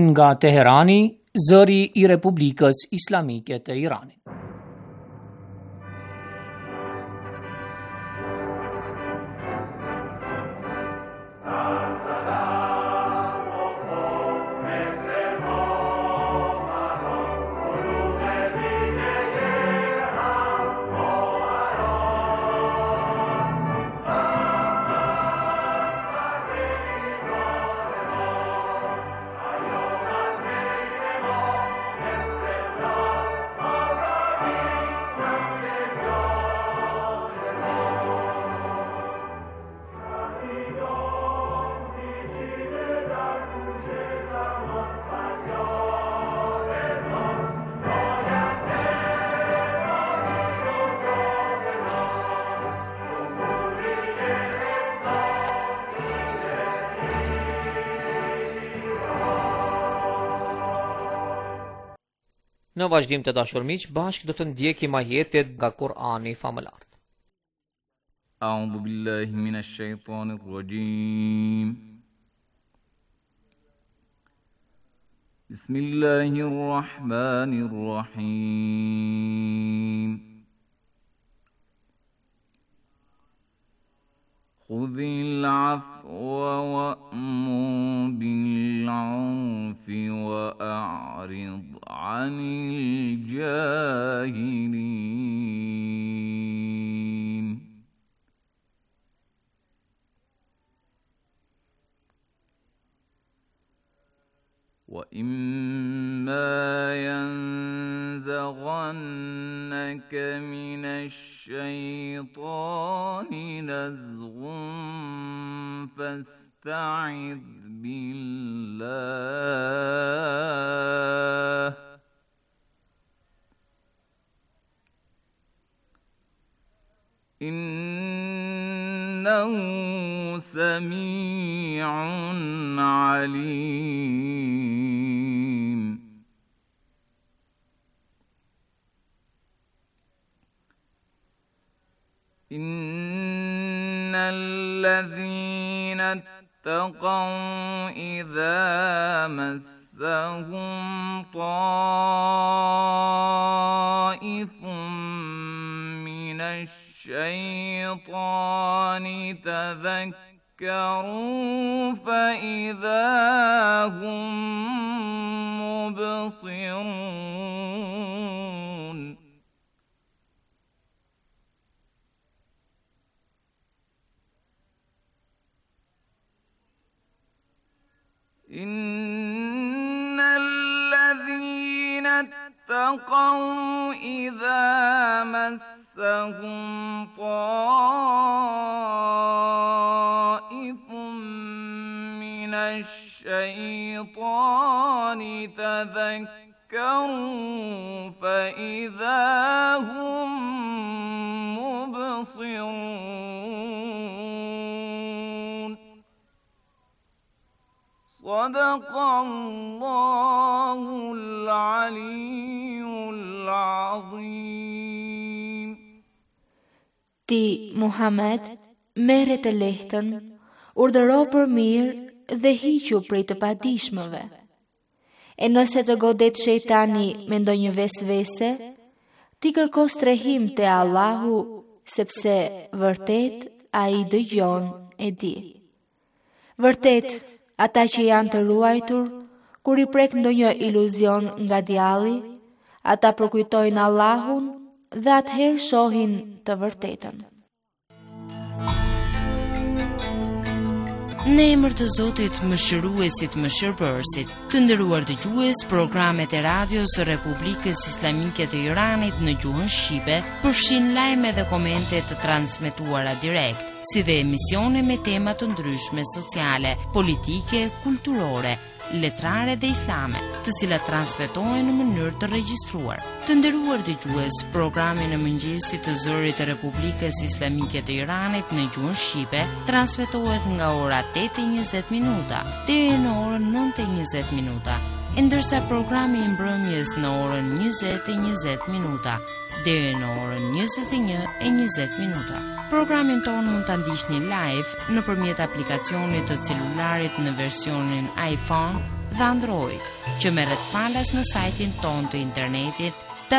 nga Teherani, zëri I Republikës Islamike të Iranit. Në vazhdim të dashur miq, bashkë do të ndjekim ajetet nga Kur'ani famëlar. A'udhu billahi minash shaitanir rajim. Bismillahir rahmanir rahim. Khudhil 'afwa wa'mur bil 'urfi wa'rid 'anil jahilin. وَإِمَّا يَنزَغَنَّكَ مِنَ الشَّيْطَانِ نَزْغٌ فَاسْتَعِذْ بِاللَّهِ إِنَّهُ سَمِيعٌ عَلِيمٌ. إِنَّ الَّذِينَ اتَّقَوْا إِذَا مَسَّهُمْ طَائِفٌ مِّنَ الشَّيْطَانِ تَذَكَّرُوا فَإِذَا هُمْ مُبْصِرُونَ. إِنَّ الَّذِينَ اتَّقَوْا إِذَا مَسَّهُمْ طَائِفٌ مِّنَ الشَّيْطَانِ تَذَكَّرُوا فَإِذَا هُمْ مُبْصِرُونَ. صدق الله العلي العظيم. Ti, Muhammed, merre të lehtën, urdhëro për mirë dhe hiqu prej të padijshmëve. E nëse të godet shejtani me ndonjë vesvese, ti kërko strehim te Allahu, sepse vërtet ai dëgjon e di. Vërtet, ata që janë të ruajtur, kur i prek ndonjë iluzion nga djalli, ata përkujtojnë Allahun dhe atëherë shohin të vërtetën. Në emër të Zotit, mëshiruesit, mëshirbërësit, të nderuar dëgjues, programet e radios së Republikës Islamike të Iranit në gjuhën shqipe përfshin lajme dhe komente të transmetuara direkt, si dhe emisione me tema të ndryshme sociale, politike, kulturore, letrare dhe islame, të cilat transmetohen në mënyrë të regjistruar. Të nderuar dëgjues, programi në mëngjesit të zërit të Republikës Islamike të Iranit në gjuhën shqipe transmetohet nga ora 8:20 deri në orën 9:20, ndërsa programi i mbrëmjes në orën 20:20 deri në orën 21:20. Programin tonë mund ta ndiqni live nëpërmjet aplikacionit të celularit në versionin iPhone dhe Android, që merret falas në sajtin ton të internetit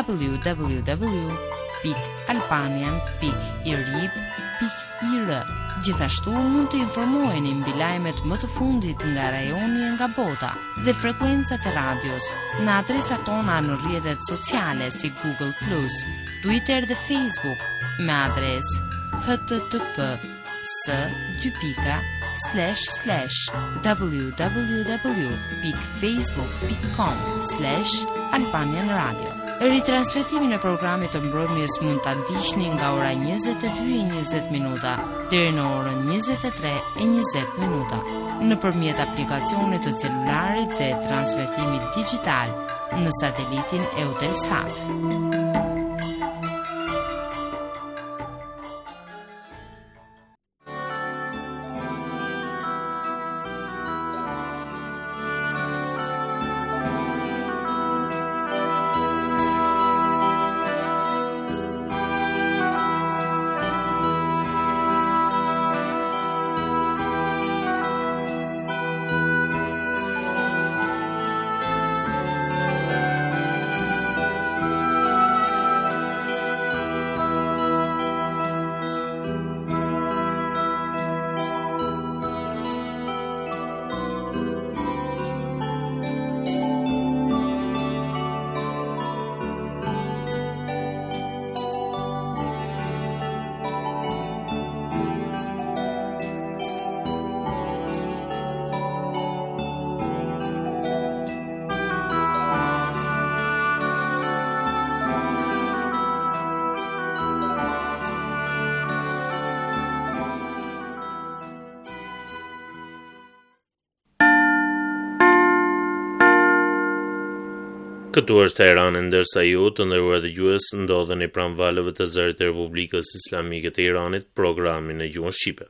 www.albanian.irib.ir. Gjithashtu mund të informoheni mbi lajmet më të fundit nga rajoni e nga bota dhe frekuencat e radios në adresat tona në rrjetet sociale si Google+, Twitter dhe Facebook me adresë http://www.facebook.com/Albanian Radio. Ritransmetimin e programit të mbrëmjes mund ta ndiqni nga ora 22:20 deri në orën 23:20 nëpërmjet aplikacionit të celularit dhe transmetimit digjital në satelitin Eutelsat. Këtu është Teherani, ndërsa ju, të nderuar dëgjues, ndodheni pranë valëve të zërit të Republikës Islamike të Iranit, programin në gjuhën shqipe.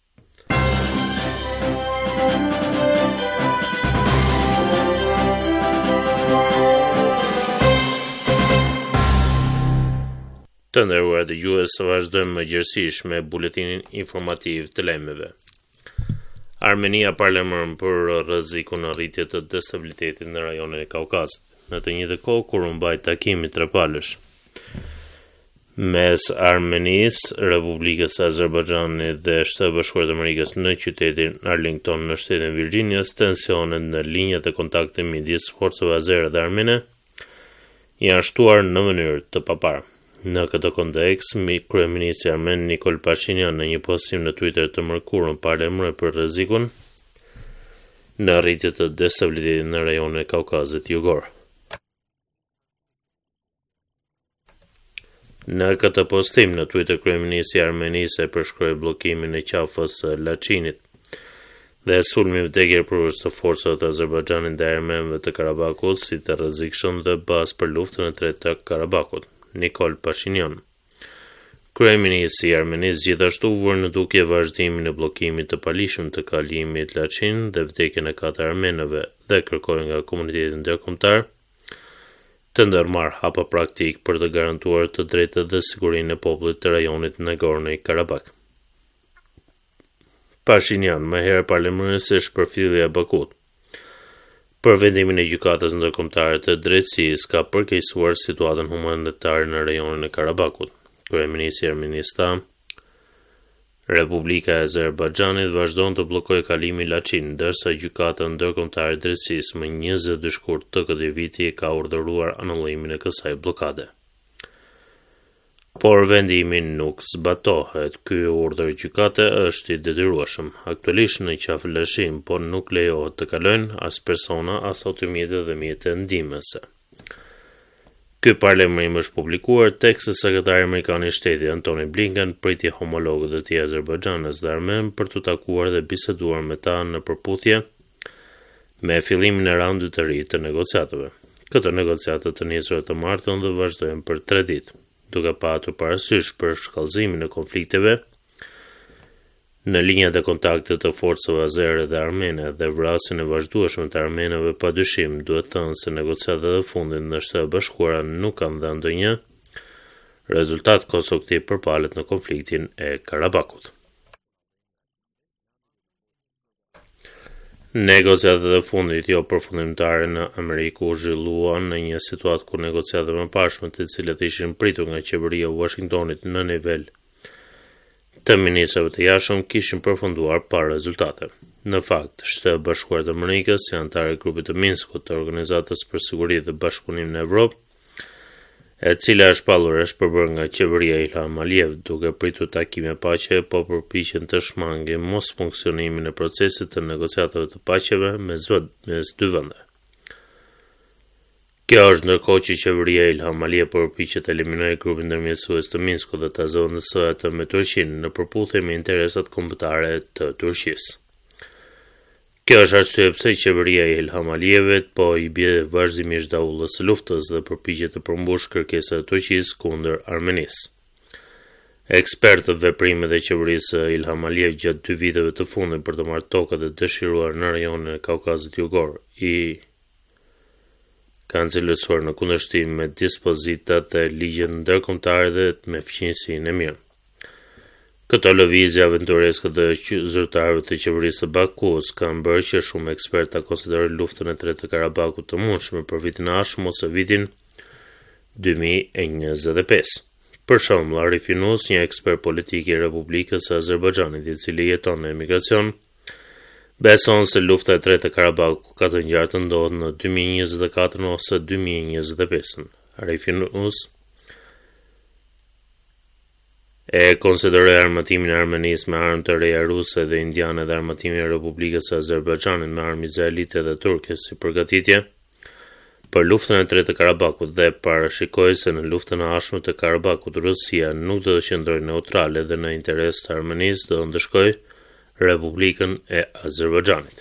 Të nderuar dëgjues, vazhdojmë mëngjesisht me buletinin informativ të lajmeve. Armenia parlemëron për rrezikun në rritje të destabilitetit në rajonin e Kaukazit, në të njëjtën kohë kur u mbaj takimi trepalësh mes Armenisë, Republikës së Azerbajxhanit dhe Shtetit Bashkuar të Amerikës në qytetin Arlington në shtetin Virginias, tensionet në linjat e kontaktit midis forcave azere dhe armene janë shtuar në mënyrë të paparë. Në këtë kontekst, kryeministri armen Nikol Pashinyan në një postim në Twitter të mërkurën parlemëroi për rrezikun në rritje të destabilitetit në rajonin e Kaukazit Jugor. Në këtë postim në Twitter, kryeministri i Armenisë e përshkroi bllokimin e qafës së Laçinit dhe sulmin vdekje përveç të forcave të Azerbajxhanit dhe armenëve të Karabakut si të rrezikshëm dhe bazë për luftën e tretë të Karabakut. Nikol Pashinyan, kryeministri i Armenisë, gjithashtu vuri në dukje vazhdimin e bllokimit të palishëm të kalimit Laçin dhe vdekjen e 4 armenëve dhe kërkoi nga komuniteti ndërkombëtar të ndërmarrë hapa praktik për të garantuar të drejtat dhe sigurinë e popullit të rajonit Nagorno-Karabakh. Pashinyan më herë parlemërisë shpërfillja Bakut për vendimin e gjykatës ndërkombëtare të drejtësisë ka përkeqësuar situatën humanitare në rajonin e Karabakut. Kryeministri i Armenisë tha: Republika e Azerbajxhanit vazhdon të bllokojë kalimin Laçin, ndërsa gjykata ndërkombëtare e drejtësisë më 22 shkurt të këtij viti ka urdhëruar anullimin e kësaj bllokade. Por vendimi nuk zbatohet. Ky urdhër gjykate është i detyrueshëm. Aktualisht në qafë Laçin, por nuk lejohet të kalojnë as persona, as automjete dhe mjete ndihmëse. Ky parlemërim është publikuar tekst se sekretari amerikan i shtetit Antony Blinken priti homologët e tij Azerbajxhanës dhe armen për të takuar dhe biseduar me ta në përputhje me fillimin e raundit të ri të negociatave. Këto negociate të nisura të martën dhe vazhdojnë për 3 ditë, duke patur parasysh për shkallëzimin e konflikteve në linjat e kontaktit të forcave azere dhe armene dhe vrasjen e vazhdueshme të armenëve, padyshim duhet thënë se negociatat e fundit në Shtetet Bashkuara nuk kanë dhënë ndonjë rezultat konstruktiv përpalet në konfliktin e Karabakut. Negociatat e fundit jo përfundimtare në Amerikë u zhvilluan në një situatë ku negociatat më parshme të cilat ishin pritur nga qeveria e Washingtonit në nivel të ministrave të jashtëm kishin përfunduar pa rezultate. Në fakt, Shtetet e Bashkuara të Amerikës, si anëtare e grupit të Minskut të Organizatës për Siguri dhe Bashkëpunim në Evropë, e cila është shpallur është përbërë nga qeveria e Ilham Aliyev, duke pritur takime paqe, po përpiqen të shmangin mos funksionimin e procesit të negociatave të paqeve mes dy vende. Kjo është ndërkohë që qeveria e Ilham Aliyev përpiqet të eliminojë grupin ndërmjetësues të Minskut dhe ta zëvendësojë atë me Turqinë në përputhje me interesat kombëtare të Turqisë. Kjo është arsye pse qeveria e Ilham Aliyevit po i bie vazhdimisht daullës së luftës dhe përpiqet të përmbushë kërkesat e Turqisë kundër Armenisë. Ekspertët veprimet e qeverisë së Ilham Aliyev gjatë 2 viteve të fundit për të marrë tokat e dëshiruar në rajonin e Kaukazit Jugor kanë cilësuar në kundërshtim me dispozitat e ligjit ndërkombëtar dhe me fuqisinë e mirë. Këto lëvizje aventureske të zyrtarëve të qeverisë së Bakus kanë bërë që shumë eksperta konsiderojnë luftën e tretë të Karabakut të mundshme për vitin e ardhshëm ose vitin 2025. Për shembull, Arif Yunus, një ekspert politik i Republikës së Azerbajxhanit i cili jeton në emigracion, beson se lufta e tretë e Karabakut ka të ngjarë të ndodhë në 2024 ose 2025. Arif Yunus e konsideroi armatimin e Armenisë me armë të reja ruse dhe indiane dhe armatimin e Republikës së Azerbajxhanit me armë izraelite dhe turke si përgatitje për luftën e tretë të Karabakut dhe parashikoi se në luftën e ardhshme të Karabakut Rusia nuk do të qëndrojë neutrale dhe në interes të Armenisë do të ndëshkojë Republikën e Azerbajxhanit.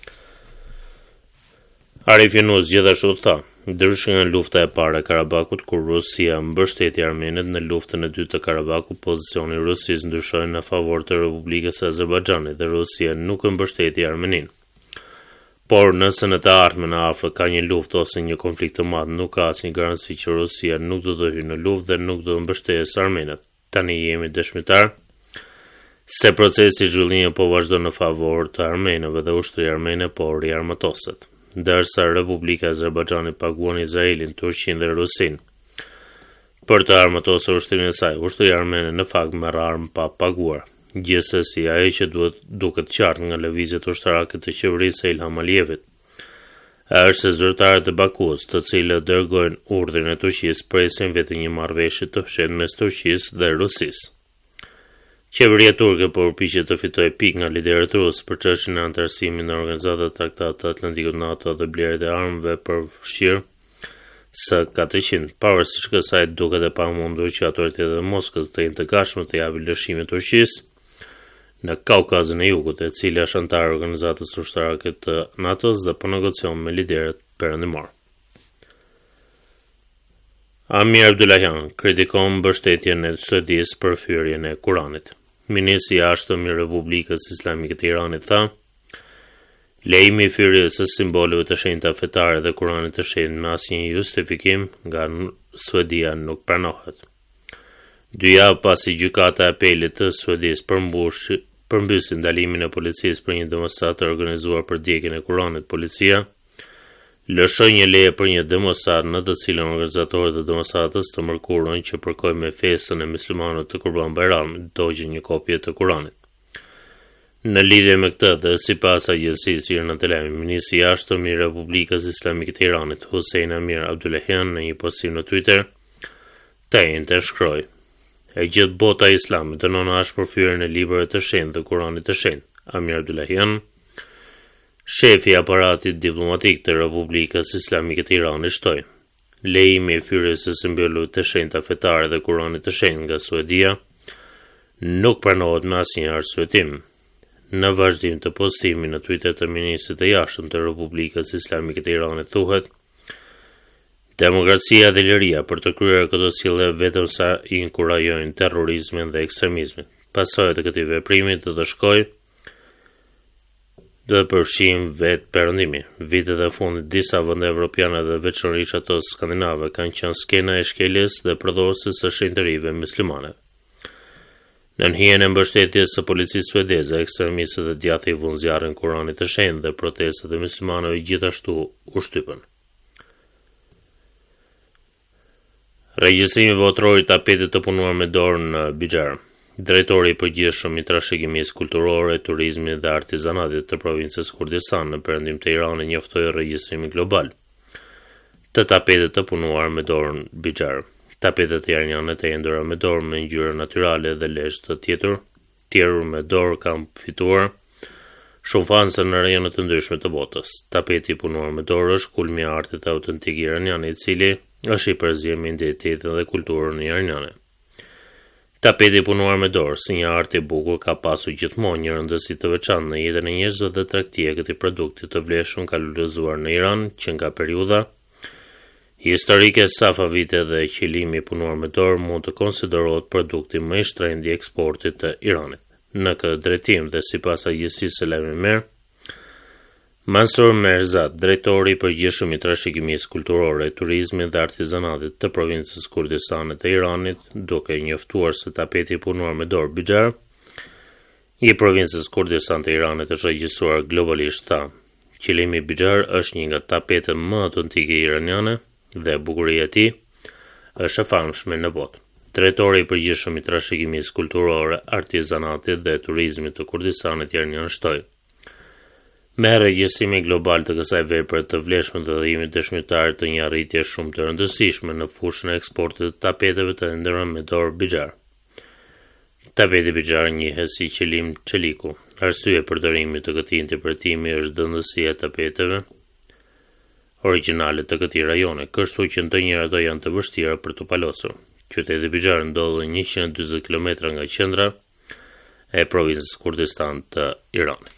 Arif Yunus gjithashtu tha, ndryshe nga lufta e parë e Karabakut, kur Rusia mbështeti armenët në luftën e dytë të Karabakut, pozicioni i Rusisë ndryshoi në favor të Republikës së Azerbajxhanit dhe Rusia nuk e mbështeti Armeninë. Por nëse në të ardhmen në Afrikë ka një luftë ose një konflikt të madh, nuk ka asnjë garanci që Rusia nuk do të hyjë në luftë dhe nuk do të mbështesë armenët. Tani jemi dëshmitar se procesi i zhvillimit po vazhdon në favor të armenëve dhe ushtria armene po riarmatoset. Ndërsa Republika e Azerbajxhanit paguan Izraelin, Turqinë dhe Rusinë për të armatosur ushtrinë e saj. Ushtria armene në fakt merr armë pa paguar. Gjithsesi, ajo që duket qartë nga lëvizjet ushtarake të qeverisë së Ilham Aliyevit është se zyrtarët e Bakus, të cilët dërgojnë urdhrin e Turqisë, presin vetëm një marrëveshje të fshehtë mes Turqisë dhe Rusisë. Qeveria turke përpiqet të fitojë pikë nga liderët rusë për çështjen e antarësimit në Organizatën e Tratatit të Atlantikut NATO dhe blerjet e armëve përfshirë së 400. Pavarësisht kësaj, duket e pamundur që autoritetet e Moskës të jenë të gatshme të japin lëshime Turqisë në Kaukazin e Jugut, e cila është anëtare e Organizatës Ushtarake të NATO-s dhe po negocion me liderët perëndimor. Amir Abdullahian kritikon mbështetjen e Suedisë për hyrjen e Kuranit. Ministri i jashtëm i Republikës Islamike të Iranit tha: "Lejimi i hyrjes së simboleve të shenjta fetare dhe Kuranit të shenjtë me asnjë justifikim nga Suedia nuk pranohet." 2 javë pasi gjykata e apelit të Suedisë përmbysi ndalimin e policisë për një demonstratë të organizuar për djegjen e Kuranit, policia lëshoi një leje për një demonstratë në të cilën organizatorët e demonstratës të mërkurën që përkoi me festën e muslimanëve të Kurban Bayramit dogjën një kopje të Kuranit. Në lidhje me këtë dhe sipas agjencisë Irna Telemi, ministri i jashtëm i Republikës Islamike të Iranit, Hussein Amir Abdullahian, në një postim në Twitter, të shkroi: "E gjithë bota e Islamit dënon ashpër hyrjen e librave të shenjtë dhe Kuranit të shenjtë." Amir Abdullahian, shefi i aparatit diplomatik të Republikës Islamike të Iranit, shtoi: "Lejimi i hyrjes së simboleve të shenjta fetare dhe Kuranit të shenjtë nga Suedia nuk pranohet me asnjë arsyetim." Në vazhdim të postimit në Twitter të ministrit të jashtëm të Republikës Islamike të Iranit thuhet: "Demokracia dhe liria për të kryer këto sjellje vetëm sa i inkurajojnë terrorizmin dhe ekstremizmin. Pasojat e këtij veprimi do të shkojë dhe përfshijnë vetë perëndimi. Vitet e fundit disa vende evropiane dhe veçanërisht ato skandinave kanë qenë skena e shkeljes dhe përdorësisë së shenjtërive muslimane. Në hijen e mbështetjes së policisë suedeze, ekstremistët e djathtë i vunë zjarrin Kuranit të shenjtë dhe protestat e muslimanëve gjithashtu u shtypën. Regjistrimi botror i tapetit të punuar me dorë në Bixhar. Drejtori i përgjithshëm i trashëgimisë kulturore, turizmit dhe artizanatit të provincës Kurdistan në perëndim të Iranit njoftoi regjistrimin global të tapetit të punuar me dorë në Bixhar. Tapetet iraniane të endura me dorë me ngjyra natyrale dhe lesh të tjerur me dorë kanë fituar shumë fanse në rajone të ndryshme të botës. Tapeti i punuar me dorë është kulmi i artit autentik iranian, i cili është i përzierë me identitetin dhe kulturën iraniane. Tapeti i punuar me dorë, si një art i bukur, ka pasur gjithmonë një rëndësi të veçantë në jetën e njerëzve dhe tregtia e këtij produkti të vlefshëm ka lulëzuar në Iran, që nga periudha historike safa vite dhe qelimi i punuar me dorë mund të konsiderohet produkti më i shtrenjtë i eksportit të Iranit. Në këtë drejtim dhe sipas agjencisë së lajmeve Mer, Mansur Merzad, drejtori i përgjithshëm i trashëgimisë kulturore, turizmit dhe artizanatit të provincës Kurdistane të Iranit, duke njoftuar se tapeti i punuar me dorë Bixhar i provincës Kurdistan të Iranit është regjistruar globalisht, tha. Qelimi i Bixhar është një nga tapetet më autentike iraniane dhe bukuria e tij është e famshme në botë. Drejtori i përgjithshëm i trashëgimisë kulturore, artizanatit dhe turizmit të Kurdistanit iranian shtoi: me regjistrimin global të kësaj vepre të vlefshme të dhërimit dëshmitar të një arritje shumë të rëndësishme në fushën e eksportit të tapeteve të ëndra me dorë Bixhar. Tapeti Bixhar njihet si qelim çeliku. Arsye përdorimit të këtij interpretimi është dëndësia e tapeteve origjinale të këtij rajoni, kështu që ndonjëherë ato janë të vështira për të palosur. Qyteti Bixhar ndodhet 140 km nga qendra e provincës Kurdistan të Iranit.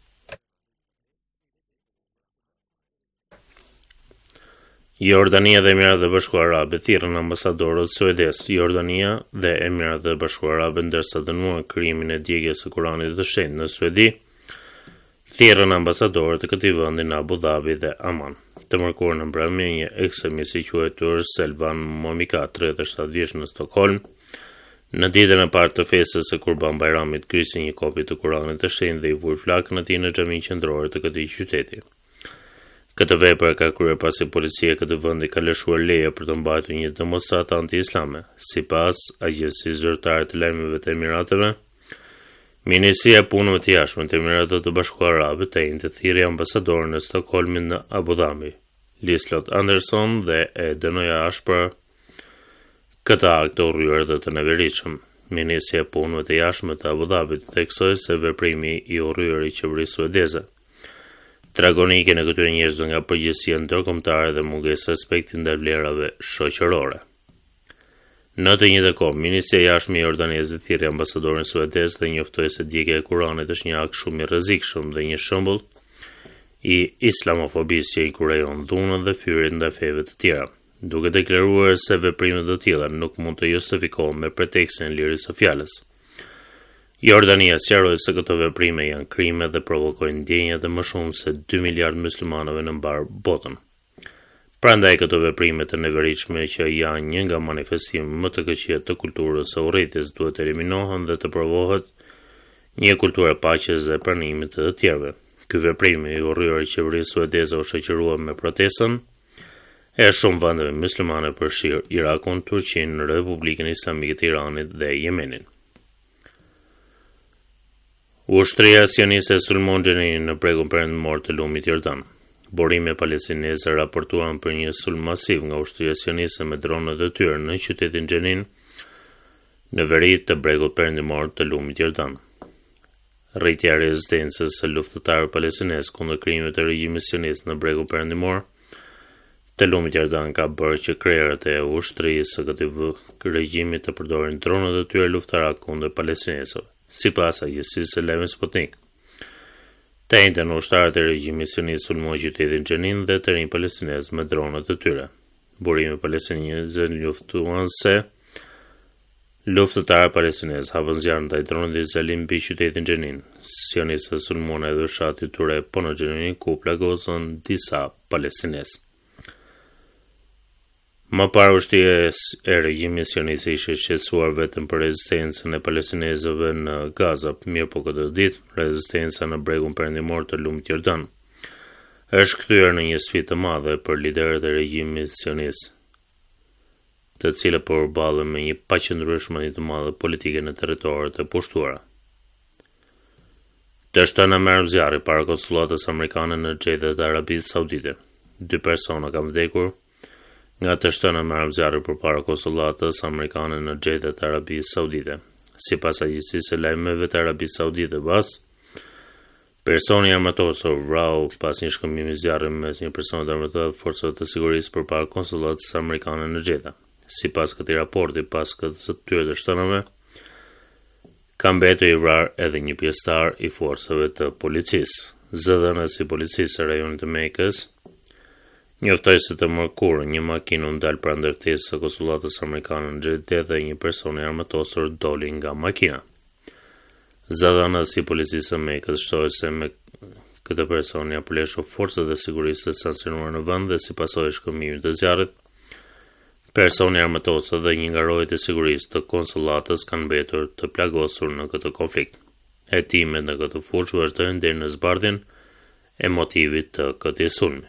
Jordania dhe Emiratet e Bashkuara Arabe thirrën ambasadorët suedez. Jordania dhe Emiratet e Bashkuara Arabe, ndërsa dënuan krimin e djegjes së Kuranit të shenjtë në Suedi, thirrën ambasadorët e këtij vendi në Abu Dhabi dhe Aman. Të mërkurën në mbrëmje, një ekstremist i quajtur Selvan Momika, 37 vjeç, në Stockholm, në ditën e parë të festës së Kurban Bayramit, krysi një kopje të Kuranit të shenjtë dhe i vuri flakën e tij në xhamin qendrore të këtij qyteti. Këtë vepër ka kryer pasi policia e këtij vendi ka lëshuar leje për të mbajtur një demonstratë anti-islame. Sipas agjencisë zyrtare të lajmeve të Emirateve, Ministria e Punëve të Jashtme të Emiratet të Bashkuara Arabe të njëjtë thirrje ambasadorën e Stockholmit në Abu Dhabi, Liselott Anderson, dhe e dënoi ashpër këtë akt të urryer dhe të neveritshëm. Ministria e Punëve të Jashtme të Abu Dhabit theksoi se veprimi i urryer i qeverisë suedeze tragonike në këtyre njerëzve nga përgjegjësia ndërkombëtare dhe mungesa respekti ndaj vlerave shoqërore. Në të njëjtën kohë, Ministria e Jashtme e Jordanisë thirrri ambasadorin suedez dhe njoftoi se djegja e Kuranit është një akt shumë i rrezikshëm dhe një shembull i islamofobisë që inkurajon dhunën dhe fyerjen ndaj feve të tjera, duke deklaruar se veprimet të tilla nuk mund të justifikohen me pretekstin e lirisë së fjalës. Jordania sqaroi se këto veprime janë krime dhe provokojnë ndjenja të më shumë se 2 miliardë muslimanëve në mbar botën. Prandaj këto veprime të neveritshme që janë një nga manifestimet më të këqija të kulturës së urrëties duhet të eliminohen dhe të provohet një kulturë paqes dhe pranimit të tjerëve. Ky veprim i urryer i qeverisë suedeze u shoqërua me protestën e shumë vendeve muslimane përfshirë Irakun, Turqinë, Republikën Islamike të Iranit dhe Yemenin. Ushtria sioniste sulmon Xhenin në bregun perëndimor të lumit Jordan. Burime palestineze raportuan për një sulm masiv nga ushtria sioniste me dronët e tyre në qytetin Xhenin, në veri të bregut perëndimor të lumit Jordan. Rritja e rezistencës së luftëtarëve palestinezë kundër krimeve të regjimit sionist në bregun perëndimor të lumit Jordan ka bërë që krerët e ushtrisë së këtij regjimi të përdorin dronët e tyre luftarak kundër palestinezëve. Sipas agjencisë së lajmeve Sputnik, të njëjtën ushtarët e regjimit sionist sulmuan qytetin Xhenin dhe të rinj palestinez me dronët e tyre. Burime palestineze luftuan se luftëtarë palestinez hapën zjarr ndaj dronëve të Izraelit mbi qytetin Xhenin. Sionistët sulmuan edhe fshatin Ture po në Xhenin ku plagosën disa palestinez. Më parë ushtria e regjimit sionist ishte shqetësuar vetëm për rezistencën e palestinezëve në Gaza, mirë po këtë ditë rezistenca në bregun perëndimor të lumit Jordan është kthyer në një sfidë të madhe për liderët e regjimit sionist, të cilët përballen me një paqëndrueshmëri të madhe politike në territoret e pushtuara. Të shtëna merr zjarri para konsullatës amerikane në Xhedat e Arabisë Saudite. 2 persona kanë vdekur nga të shtëna merr zjarri përpara konsullatës amerikane në Xhedat e Arabisë Saudite. Sipas agjencisë së lajmeve të Arabisë Saudite BAS, personi armatosur vrau pas një shkëmbimi zjarri mes një personi të armatuar dhe forcave të sigurisë përpara konsullatës amerikane në Xheda. Sipas këtij raporti, pas këtyre të shtënave, ka mbetur i vrarë edhe një pjesëtar i forcave të policisë. Zëdhënës i policisë së rajonit të Mekës njoftoi se të mërkurë një makinë u ndal pranë ndërtesës së konsullatës amerikane në Xhedë dhe një person i armatosur doli nga makina. Zëdhënës i policisë së Mekës shtoi se me këtë person ja përleshur forcat e sigurisë të stacionuar në vend dhe si pasojë e shkëmbimit të zjarrit, personi armatosur dhe një nga rojet e sigurisë të konsullatës kanë mbetur të plagosur në këtë konflikt. Hetimet në këtë fushë vazhdojnë deri në zbardhjen e motivit të këtij sulmi.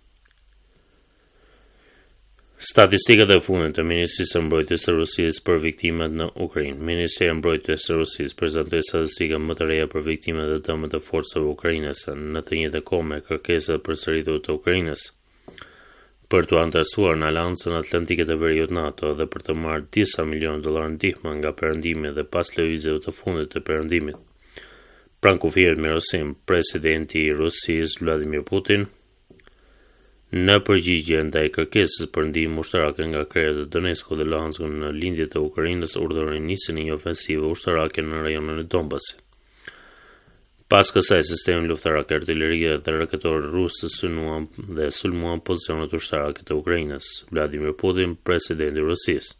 Statistikat e fundit të Ministrisë së Mbrojtjes së Rusisë për viktimat në Ukrainë. Ministria e Mbrojtjes së Rusisë prezantoi statistika më të reja për viktimat dhe dëmet e forcave ukrainase në të njëjtën kohë me kërkesat e përsëritur të Ukrainës për t'u antarësuar në Aleancën Atlantike të Veriut NATO dhe për të marrë disa milionë dollar ndihmë nga perëndimi dhe pas lëvizjeve të fundit të perëndimit. Pranë kufirit me Rusin, presidenti i Rusisë Vladimir Putin në përgjigje ndaj kërkesës për ndihmë ushtarake nga krerët e Donetskut dhe Luhanskut në lindje të Ukrainës, urdhëroi nisjen e një ofensive ushtarake në rajonin e Donbasit. Pas kësaj, sistemi luftarak artillerie dhe raketor rusë synuan dhe sulmuan pozicionet ushtarake të Ukrainës. Vladimir Putin, presidenti i Rusisë,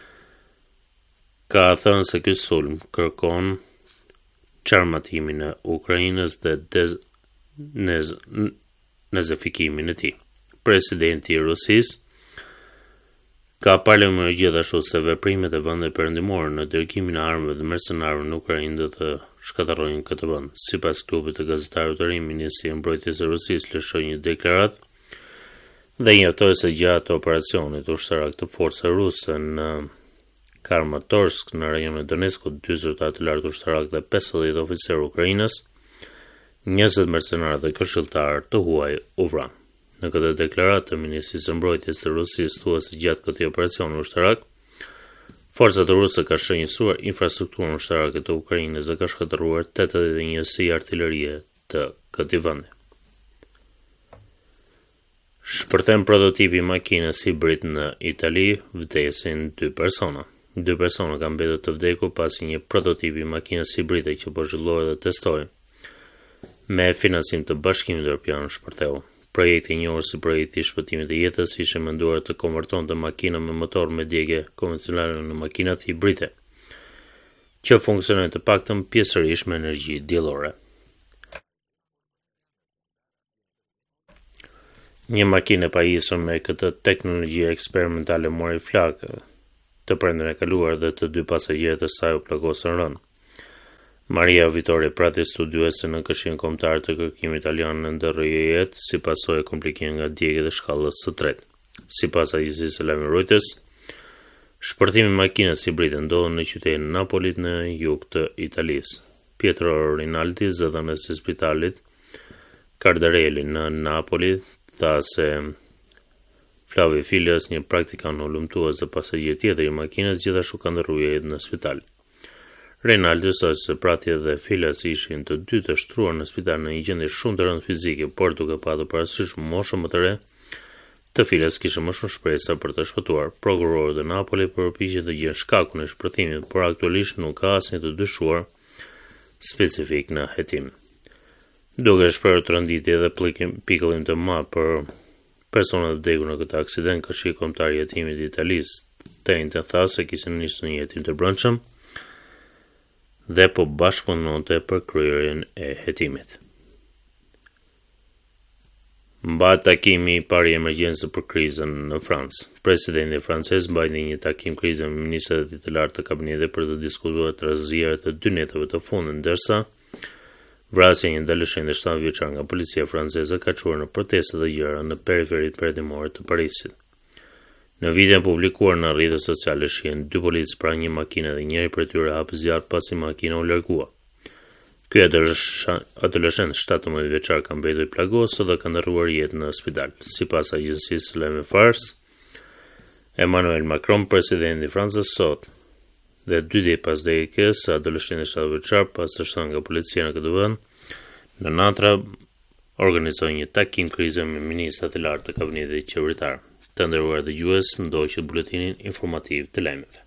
ka thënë se ky sulm kërkon çarmatimin e Ukrainës dhe nazifikimin e tij. Presidenti i Rusisë ka paralajmëruar gjithashtu se veprimet e vendeve perëndimore në dërgimin e armëve dhe mercenarëve në Ukrainë do të shkatërrojnë këtë vend. Sipas klubit të gazetarëve të rinj, Ministri i Mbrojtjes së Rusisë lëshoi një deklaratë dhe njoftoi se gjatë operacionit ushtarak të forcave ruse në Kramatorsk në rajonin e Donetskut, 2 zyrtarë të lartë ushtarak dhe 50 oficerë ukrainës, 20 mercenarë dhe këshilltarë të huaj u vranë. Në këtë deklaratë, Ministrisë së Mbrojtjes së Rusisë thuhet se gjatë këtij operacioni ushtarak, forcat ruse ka shënjësuar infrastrukturën ushtarake të Ukrainës dhe ka shkatërruar 81 si artillerie të këtij vendi. Shpërthem prototipi makinës hibrid në Itali, vdesin 2 persona. 2 persona kanë mbetur të vdekur pasi një prototipi makinës hibride që po zhvillohej dhe testohej me financim të Bashkimit Evropian shpërtheu. Projekti i njohur si projekti i shpëtimit të jetës ishte menduar të konvertonte makina me motor me djegje konvencionale në makinat hibride, që funksionojnë të paktën pjesërisht me energji diellore. Një makinë e pajisur me këtë teknologji eksperimentale mori flakë të prindërin e kaluar dhe të 2 pasagerët e saj u plagosën rënd. Maria Vittoria Prati, studiuese në Këshillin Kombëtar të Kërkimit Italian, ndërroi jetë si pasojë e komplikimit nga djegjet e shkallës së tretë. Sipas agjencisë së lajmeve Reuters, shpërthimi i makinës hibride ndodhi në qytetin e Napolit në jug të Italisë. Pietro Rinaldi, zëdhënës i spitalit Cardarelli në Napoli, tha se Flavio Filias, një praktikant ulëmtues dhe pasagjer tjetër i makinës, gjithashtu ka ndërruar jetë në spital. Rinaldi sa se Prati dhe Filias ishin të dy të shtruar në spital në një gjendje shumë të rëndë fizike, por duke patur parasysh moshën më të re, të Filias kishte më shumë shpresa për të shpëtuar. Prokurorët e Napoli përpiqen të gjejnë shkakun e shpërthimit, por aktualisht nuk ka asnjë të dyshuar specifik në hetim. Duke shprehur tronditje dhe pikëllim të madh për personat e vdekur në këtë aksident, Këshilli Kombëtar i Hetimit të Italisë të tha se kishin nisur një hetim të brendshëm dhe po bashkëpunonte për kryerjen e hetimit. Mbahet takimi I parë I emergjencë për krizën në Francë. Presidenti francez mbajti një takim krize me ministrat e të lartë të kabinetit për të diskutuar trazësirat e 2 netëve të fundit, ndërsa vrasja e një adoleshente 7 vjeçar nga policia franceze ka çuar në protestë të gjera në periferitë perëndimore të Parisit. Në videon publikuar në rrjetet sociale shihen 2 policë pranë një makine dhe njëri prej tyre hapi zjarr pasi makina u largua. Ky adoleshent 17 vjeçar ka mbetur I plagosur dhe ka ndërruar jetën në spital. Sipas agjencisë lajme Fars, Emmanuel Macron, presidenti I Francës sot, dhe 2 ditë pas vdekjes së adoleshentit 7 vjeçar pas të shtruar nga policia në këtë vend, në Natra organizoi një takim krize me ministrat e lartë të kabinetit qeveritar. Të nderuar dëgjues, ndoqët buletinin informativ të lajmeve.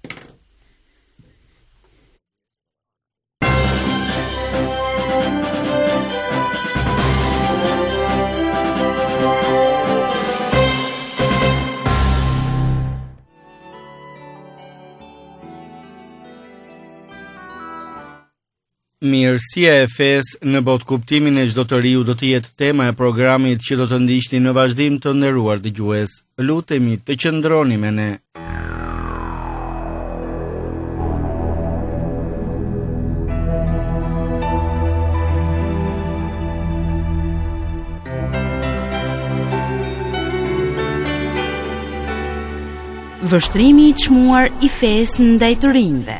Mirësia e fesë në botë kuptimin e çdo të riu do të jetë tema e programit që do të ndiqni në vazhdim të nderuar dëgjues. Lutemi të qëndroni me ne. Vështrimi I çmuar I fesë ndaj të rinjve.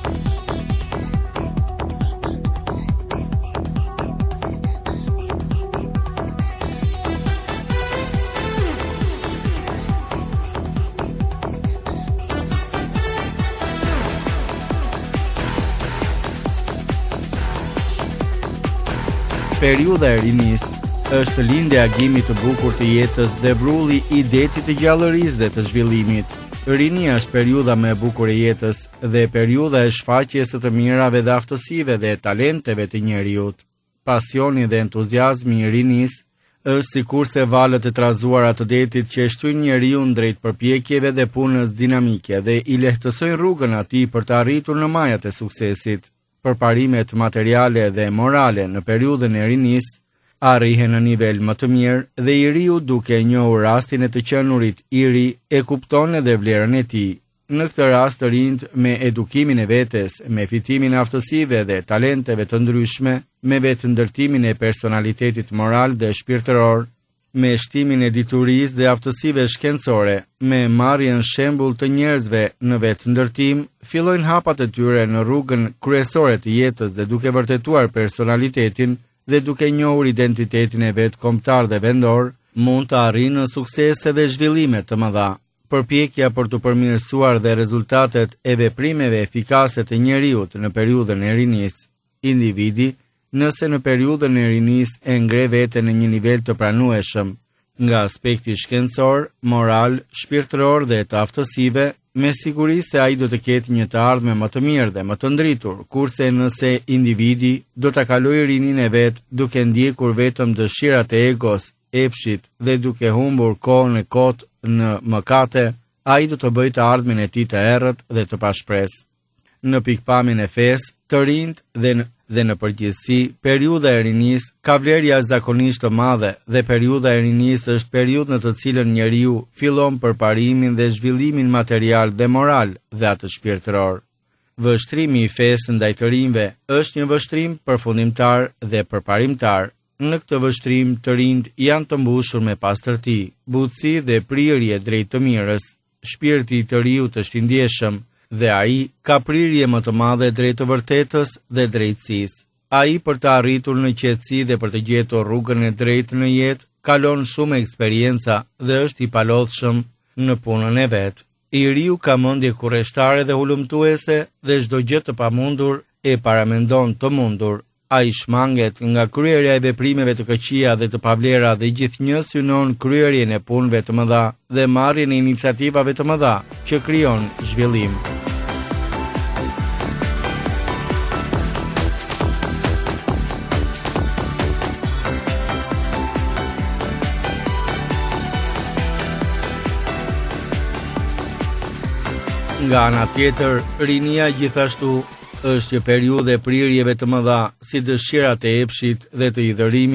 Periudha e rinisë është lindja e agimit të bukur të jetës dhe brulli I detit të gjallërisë dhe të zhvillimit. Rinia është periudha më e bukur e jetës dhe periudha e shfaqjes së të mirave dhe aftësive dhe talenteve të njeriut. Pasioni dhe entuziazmi I rinisë është sikurse valët e trazuara të detit që e shtyjnë njeriun drejt përpjekjeve dhe punës dinamike dhe I lehtësojnë rrugën atij për të arritur në majat e suksesit. Përparimet materiale dhe morale në periudhën e rinisë arrihen në nivel më të mirë dhe I riu duke njohur rastin e të qenurit I ri e kupton edhe vlerën e tij. Në këtë rast të rinjt me edukimin e vetes, me fitimin e aftësive dhe talenteve të ndryshme, me vetëndërtimin e personalitetit moral dhe shpirtëror, me shtimin e diturisë dhe aftësive shkencore, me marrjen shembull të njerëzve në vetëndërtim, fillojnë hapat e tyre në rrugën kryesore të jetës dhe duke vërtetuar personalitetin dhe duke njohur identitetin e vet kombëtar dhe vendor, mund të arrijnë në suksese dhe zhvillime të mëdha. Përpjekja për të përmirësuar dhe rezultatet e veprimeve efikase të njeriut në periudhën e rinisë. Individi, nëse në periudhën e rinisë e ngre veten në një nivel të pranueshëm, nga aspekti shkencor, moral, shpirtëror dhe të aftësive, me siguri se ai do të ketë një të ardhme më të mirë dhe më të ndritur, kurse nëse individi do ta kalojë rinin e vet duke ndjekur vetëm dëshirat e egos, epshit dhe duke humbur kohën e kot në mëkate, ai do të bëjë të ardhmen e tij të errët dhe të pashpresë. Në pikpamjen e fesë, të rinjt dhe në përgjithësi, periudha e rinisë ka vlerë jashtëzakonisht të madhe dhe periudha e rinisë është periudhë në të cilën njeriu fillon përparimin dhe zhvillimin material dhe moral dhe atë shpirtëror. Vështrimi I fesë ndaj të rinjve është një vështrim përfundimtar dhe përparimtar. Në këtë vështrim të rinjt janë të mbushur me pastërti, butësi dhe prirje drejt të mirës. Shpirti I të riut është I ndjeshëm dhe ai ka prirje më të madhe drejt të vërtetës dhe drejtësisë. Ai për të arritur në qetësi dhe për të gjetur rrugën e drejtë në jetë, kalon shumë eksperienca dhe është I palodhshëm në punën e vet. I riu ka mendje kurreshtare dhe hulumtuese dhe çdo gjë të pamundur e paramendon të mundur. Ai shmanget nga kryerja e veprimeve të këqija dhe të pavlera dhe gjithnjë synon kryerjen e punëve të mëdha dhe marrjen e iniciativave të mëdha që krijon zhvillim. Nga ana tjetër, rinia gjithashtu është një periudhë e prirjeve të mëdha, si dëshirat e epshit dhe të idhërimit,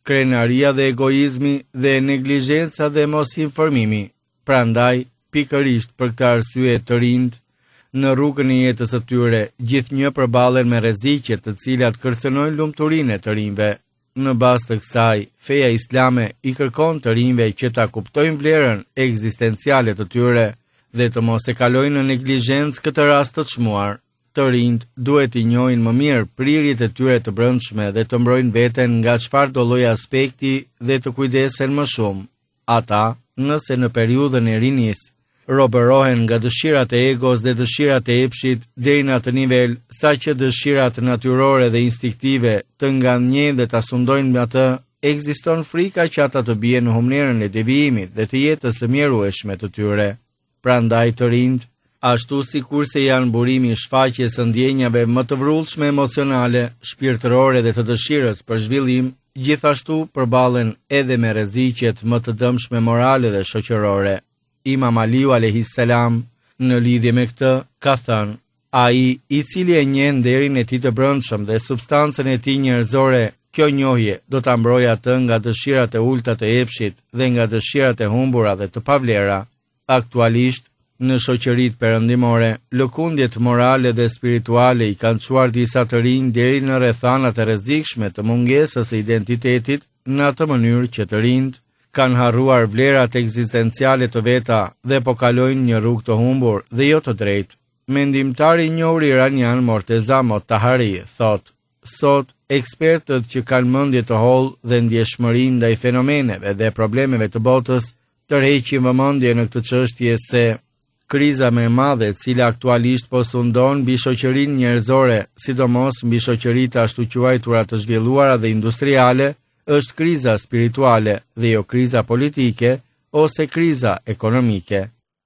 krenaria dhe egoizmi dhe neglizhenca dhe mos informimi. Prandaj, pikërisht për këtë arsye të rinjt, në rrugën e jetës së tyre, gjithnjë përballen me rreziqe të cilat kërcënojnë lumturinë e të rinjve. Në bazë të kësaj, feja islame i kërkon të rinjve që ta kuptojnë vlerën ekzistenciale të tyre dhe të mos e kalojnë në neglizhencë këtë rast të çmuar. Të rinjt duhet i njohin më mirë prirjet e tyre të brendshme dhe të mbrojnë veten nga çfarëdo lloj aspekti dhe të kujdesen më shumë. Ata, nëse në periudhën e rinisë robërohen nga dëshirat e egos dhe dëshirat e epshit deri në atë nivel sa që dëshirat natyrore dhe instiktive të nganjëjnë dhe ta sundojnë me atë, ekziston frika që ata të bien në humnerën e devijimit dhe të jetës së mjerueshme të tyre. Prandaj të rinjt, ashtu sikurse janë burimi i shfaqjes së ndjenjave më të vrrullshme emocionale, shpirtërore dhe të dëshirës për zhvillim, gjithashtu përballen edhe me rreziqet më të dëmshme morale dhe shoqërore. Imam Aliu alayhis salam në lidhje me këtë ka thënë: ai i cili e njeh nderin e tij të brendshëm dhe substancën e tij njerëzore, kjo njohje do ta mbrojë atë nga dëshirat e ulta të epshit dhe nga dëshirat e humbura dhe të pavlera. Aktualisht, në shoqëritë perëndimore, lëkundjet morale dhe spirituale i kanë çuar disa të rinj deri në rrethana të rrezikshme të mungesës së identitetit, në atë mënyrë që të rinjt kanë harruar vlerat ekzistenciale të veta dhe po kalojnë një rrugë të humbur dhe jo të drejtë. Mendimtari i njohur iranian Morteza Motahari thotë: sot ekspertët që kanë mendje të hollë dhe ndjeshmëri ndaj fenomeneve dhe problemeve të botës tërheqin vëmendje në këtë çështje se kriza më e madhe e cila aktualisht po sundon mbi shoqërinë njerëzore, sidomos mbi shoqëritë ashtu quajtura të zhvilluara dhe industriale, është kriza spirituale dhe jo kriza politike ose kriza ekonomike.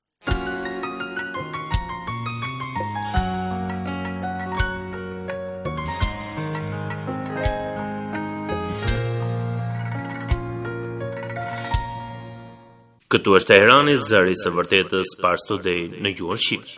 Këtu është Teherani, zëri i vërtetës, Pars Today në gjuhën shqipe.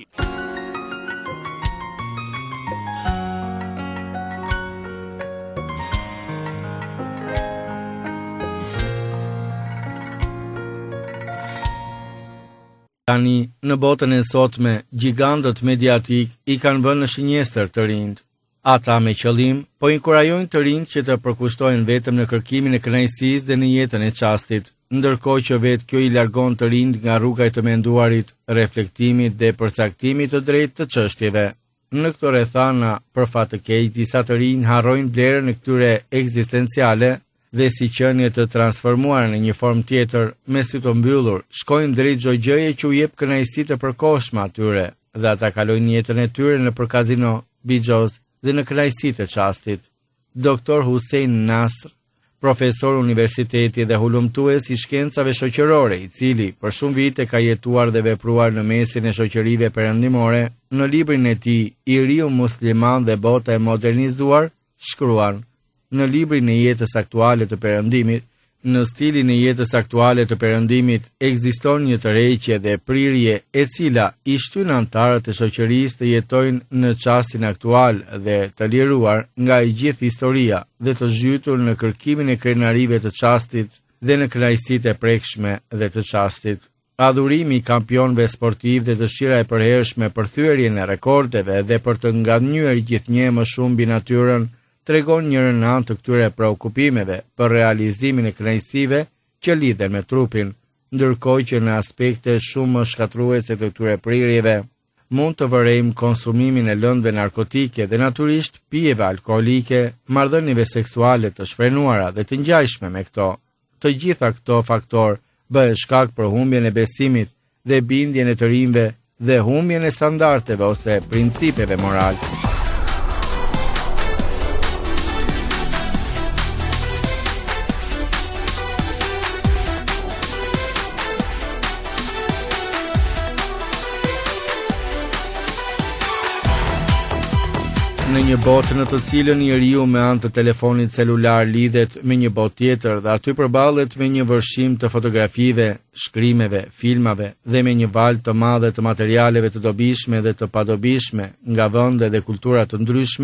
Tani, në botën e sotme, gjigantët mediatik i kanë vënë në shënjestër të rinjt. Ata me qëllim, po inkurajojnë të rinjt që të përkushtojnë vetëm në kërkimin e kënaqësisë dhe në jetën e çastit, ndërkohë që vetë kjo i largon të rinjt nga rruga e të menduarit, reflektimit dhe përcaktimit të drejtë të çështjeve. Në këto rrethana, për fat të keq, disa të rinj harrojnë vlerën e këtyre ekzistenciale dhe si qenie të transformuar në një formë tjetër, me sy të mbyllur, shkojnë drejt çdo gjëje që u jep kënaqësi të përkohshme atyre, dhe ata kalojnë jetën e tyre nëpër kazino, bixhoz dhe në kënaqësi të çastit. Dr. Hussein Nasr, profesor universiteti dhe hulumtues i shkencave shoqërore, i cili për shumë vite ka jetuar dhe vepruar në mesin e shoqërive perëndimore, në librin e tij I riu musliman dhe bota e modernizuar, shkruan: në librin e jetës aktuale të perëndimit, në stilin e jetës aktuale të perëndimit, ekziston një tërheqje dhe prirje e cila i shtyn anëtarët e shoqërisë të jetojnë në çastin aktual dhe të liruar nga e gjithë historia dhe të zhytur në kërkimin e krenarive të çastit dhe në kënaqësitë e prekshme dhe të çastit. Adhurimi i kampionëve sportiv dhe dëshira e përhershme për thyerjen e rekordeve dhe për të nganjyer gjithnjë më shumë mbi natyrën tregon një rënë të këtyre preokupimeve për realizimin e kënaqësive që lidhen me trupin, ndërkohë që në aspekte shumë më shkatruese të këtyre prirjeve mund të vërejmë konsumimin e lëndëve narkotike dhe natyrisht pijeve alkoolike, marrëdhënieve seksuale të shfrenuara dhe të ngjajshme me këto. Të gjitha këto faktorë bëhen shkak për humbjen e besimit dhe bindjen e të rinjve dhe humbjen e standardeve ose principeve morale. Në një botë në të cilën njeriu me anë të telefonit celular lidhet me një botë tjetër dhe aty përballet me një vërshim të fotografive, shkrimeve, filmave dhe me një valë të madhe të materialeve të dobishme dhe të padobishme nga vende dhe kultura të ndryshme,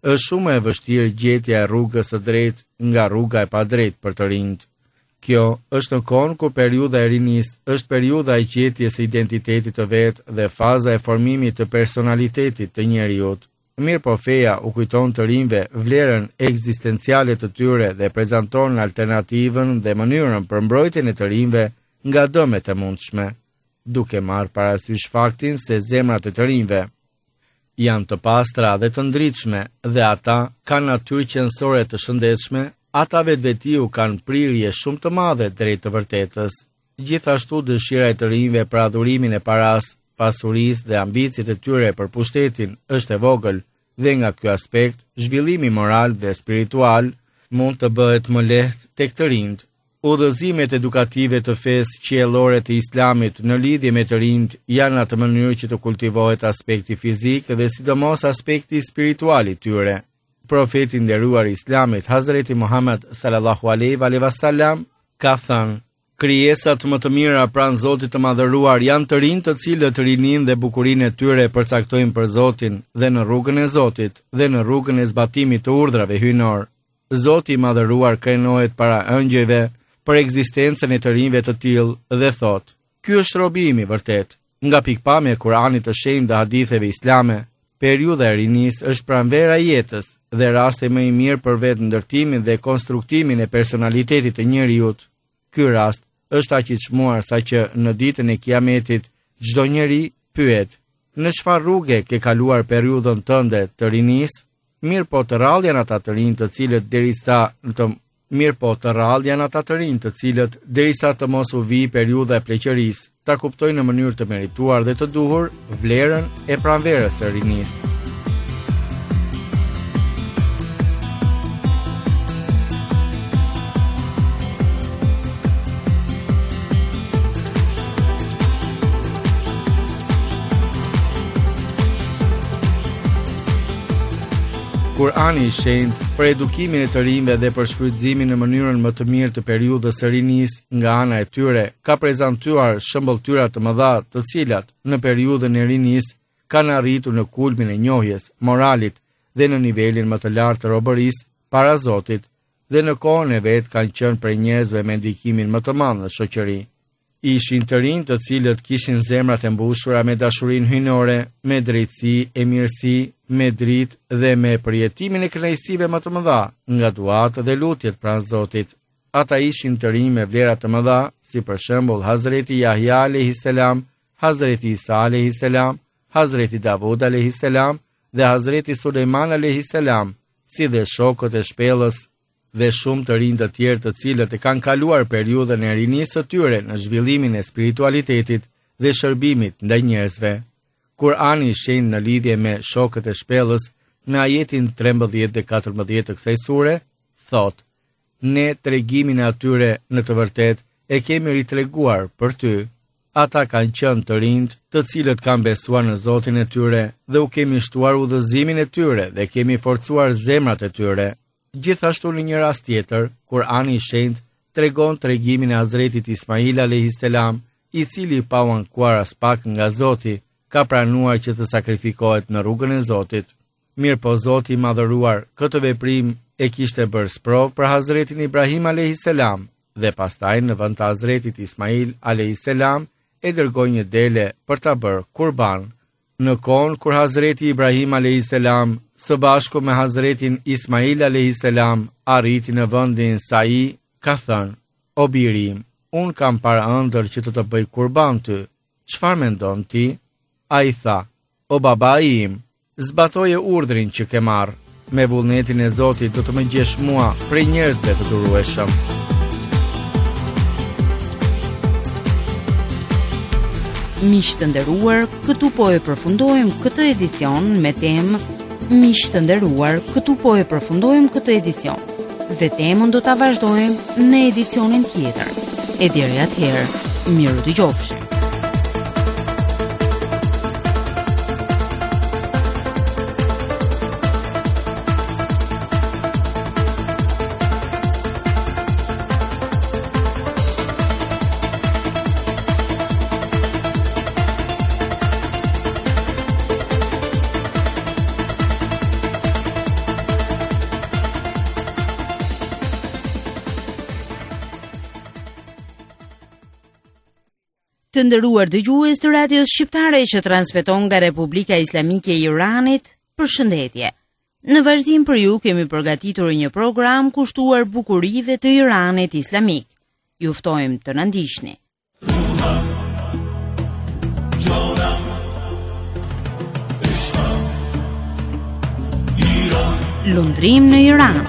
është shumë e vështirë gjetja e rrugës së drejtë nga rruga e padrejtë për të rinjt. Kjo është në kohë kur periudha e rinisë është periudha e gjetjes së identitetit të vet dhe faza e formimit të personalitetit të njeriut. Mirë po feja u kujton të rinjve vlerën ekzistenciale të tyre dhe prezanton alternativën dhe mënyrën për mbrojtjen e të rinjve nga dëmet e mundshme, duke marrë parasysh faktin se zemrat e të rinjve janë të pastra dhe të ndritshme dhe ata kanë natyrë qendrore të shëndetshme, ata vetvetiu kanë prirje shumë të madhe drejt të vërtetës. Gjithashtu dëshira e të rinjve për adhurimin e paras, pasurisë dhe ambicjet e tyre për pushtetin është e vogël dhe nga ky aspekt, zhvillimi moral dhe spiritual mund të bëhet më lehtë tek të rinjt. Udhëzimet edukative të fesë qiellore të Islamit në lidhje me të rinjt janë atë mënyrë që të kultivohet aspekti fizik dhe sidomos aspekti spiritual i tyre. Profeti nderuar i Islamit, Hazreti Muhammed sallallahu alaihi wasallam, ka thënë: krijesat më të mira pranë Zotit të madhëruar janë të rinj të cilët rinin dhe bukurinë e tyre përcaktojnë për Zotin dhe në rrugën e Zotit dhe në rrugën e zbatimit të urdhrave hyjnor. Zoti i madhëruar krenohet para ëngjëjve për ekzistencën e të rinjve të tillë dhe thot: ky është robimi vërtet. Nga pikpamja e Kuranit të shenjtë dhe haditheve islame, periudha e rinisë është pranvera e jetës dhe rasti më i mirë për vetë ndërtimin dhe konstruktimin e personalitetit të njeriut. Ky rast është aq i çmuar saqë në ditën e Kiametit çdo njeri pyet: në çfarë rruge ke kaluar periudhën tënde të rinisë? Mirë po të rrallë janë ata të rinj të cilët derisa të mos u vi periudha e pleqërisë, ta kuptojnë në mënyrë të merituar dhe të duhur vlerën e pranverës së rinisë. Kurani i shenjtë për edukimin e të rinjve dhe për shfrytëzimin në mënyrën më të mirë të periudhës së rinisë nga ana e tyre, ka prezantuar shembulltyra të mëdha, të cilat në periudhën e rinisë kanë arritur në kulmin e njohjes, moralit dhe në nivelin më të lartë të robërisë para Zotit, dhe në kohën e vet kanë qenë prej njerëzve me ndikimin më të madh në shoqëri. Ishin të rinj të cilët kishin zemrat e mbushura me dashurinë hyjnore, me drejtësi e mirësi, me dritë dhe me përjetimin e kënaqësive më të mëdha nga duat dhe lutjet pranë Zotit. Ata ishin të rinj me vlera të mëdha, si për shembull Hazreti Yahya alayhis salam, Hazreti Isa alayhis salam, Hazreti Davud alayhis salam dhe Hazreti Sulejman alayhis salam, si dhe shokët e shpellës dhe shumë të rinj të tjerë të cilët e kanë kaluar periudhën e rinisë së tyre në zhvillimin e spiritualitetit dhe shërbimit ndaj njerëzve. Kurani i shenjtë në lidhje me shokët e shpellës në ajetin 13 dhe 14 të kësaj sure thot: ne tregimin e atyre në të vërtetë e kemi ritreguar për ty. Ata kanë qenë të rinjt të cilët kanë besuar në Zotin e tyre dhe u kemi shtuar udhëzimin e tyre dhe kemi forcuar zemrat e tyre. Gjithashtu në një rast tjetër, Kurani i shenjtë tregon tregimin e Hazretit Ismail alayhis salam, i cili pa u ankuar as pak nga Zoti, ka pranuar që të sakrifikohet në rrugën e Zotit. Mirë po Zoti i madhëruar këtë veprim e kishte bërë sprov për Hazretin Ibrahim alayhis salam dhe pastaj në vend të Hazretit Ismail alayhis salam e dërgoi një dele për ta bërë kurban. Në kohën kur Hazreti Ibrahim alayhis salam së bashku me Hazretin Ismail alayhis salam arriti në vendin Sai, ka thënë: o birim, unë kam para ëndër që të bëj kurban ty. Çfarë mendon ti? Ai tha: o baba im, zbatoje urdhrin që ke marrë. Me vullnetin e Zotit do të më gjesh mua prej njerëzve të durueshëm. Miq të nderuar, këtu po e përfundojmë këtë edicion me temë. Miq të nderuar, këtu po e përfundojmë këtë edicion dhe temën do ta vazhdojmë në edicionin tjetër. E deri atëherë, miru dëgjofshi. Të nderuar dëgjues të radios shqiptare që transmeton nga Republika Islamike e Iranit, përshëndetje. Në vazhdim për ju kemi përgatitur një program kushtuar bukurive të Iranit Islamik. Ju ftojmë të na ndiqni. Lundrim në Iran.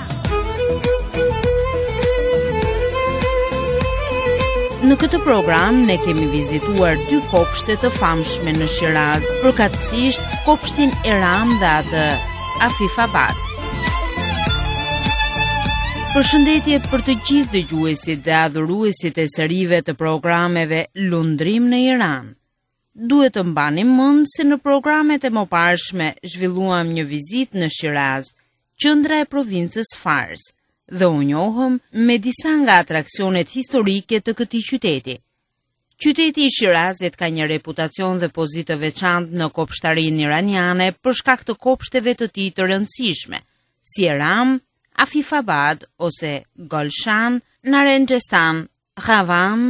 Në këtë program ne kemi vizituar dy kopshte të famshme në Shiraz, përkatësisht kopshtin Eram dhe atë Afifabad. Përshëndetje për të gjithë dëgjuesit dhe adhuruesit e serive të programeve Lundrim në Iran. Duhet të mbani mend se në programet e mëparshme zhvilluam një vizitë në Shiraz, qendra e provincës Fars, dhe u njohëm me disa nga atraksionet historike të këtij qyteti. Qyteti i Shirazit ka një reputacion dhe pozitë të veçantë në kopshtarinë iraniane për shkak të kopshteve të tij të rëndësishme, si Eram, Afifabad ose Golshan, Narenjestan, Khavam,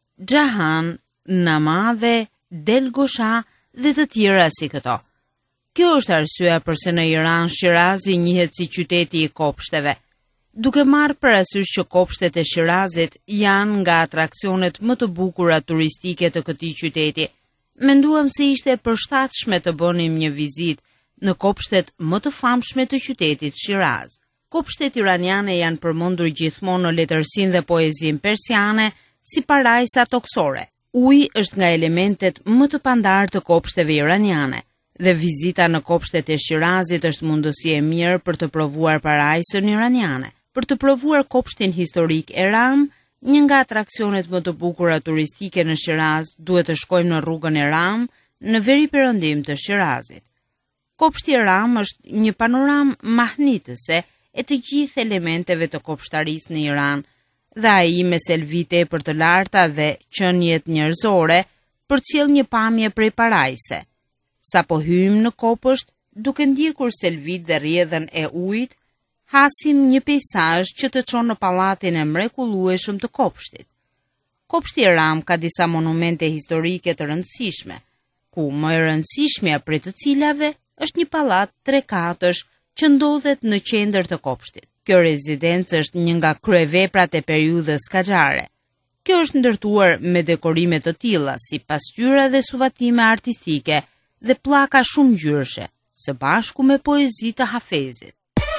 Jahan, Namadhe, Delgosha dhe të tjera si këto. Kjo është arsyeja pse në Iran Shirazi njihet si qyteti i kopshteve. Duke marrë parasysh që kopshtet e Shirazit janë nga atraksionet më të bukura turistike të këtij qyteti, menduam se ishte e përshtatshme të bënim një vizitë në kopshtet më të famshme të qytetit Shiraz. Kopshtet iraniane janë përmendur gjithmonë në letërsinë dhe poezinë persiane si parajsa toksore. Uji është nga elementet më të pandarë të kopshteve iraniane, dhe vizita në kopshtet e Shirazit është mundësi e mirë për të provuar parajsën iraniane. Për të provuar kopshtin historik Eram, një nga atraksionet më të bukura turistike në Shiraz, duhet të shkojmë në rrugën Eram, në veri perëndim të Shirazit. Kopshti Eram është një panoramë mahnitëse e të gjithë elementeve të kopshtarisë në Iran, dhe ai me selvi tepër të larta dhe qeniet njerëzore përcjell një pamje prej parajse. Sapo hymë në kopësht, duke ndjekur selvit dhe rrjedhën e ujit, hasim një peizazh që të çon në pallatin e mrekullueshëm të kopshtit. Kopshti Eram ka disa monumente historike të rëndësishme, ku më e rëndësishmja prej të cilave është një pallat 3 katësh që ndodhet në qendër të kopshtit. Kjo rezidencë është një nga kryeveprat e periudhës kaxhare. Kjo është ndërtuar me dekorime të tilla, si pasqyra dhe suvatime artistike dhe pllaka shumë ngjyrshe, së bashku me poezi të Hafezit.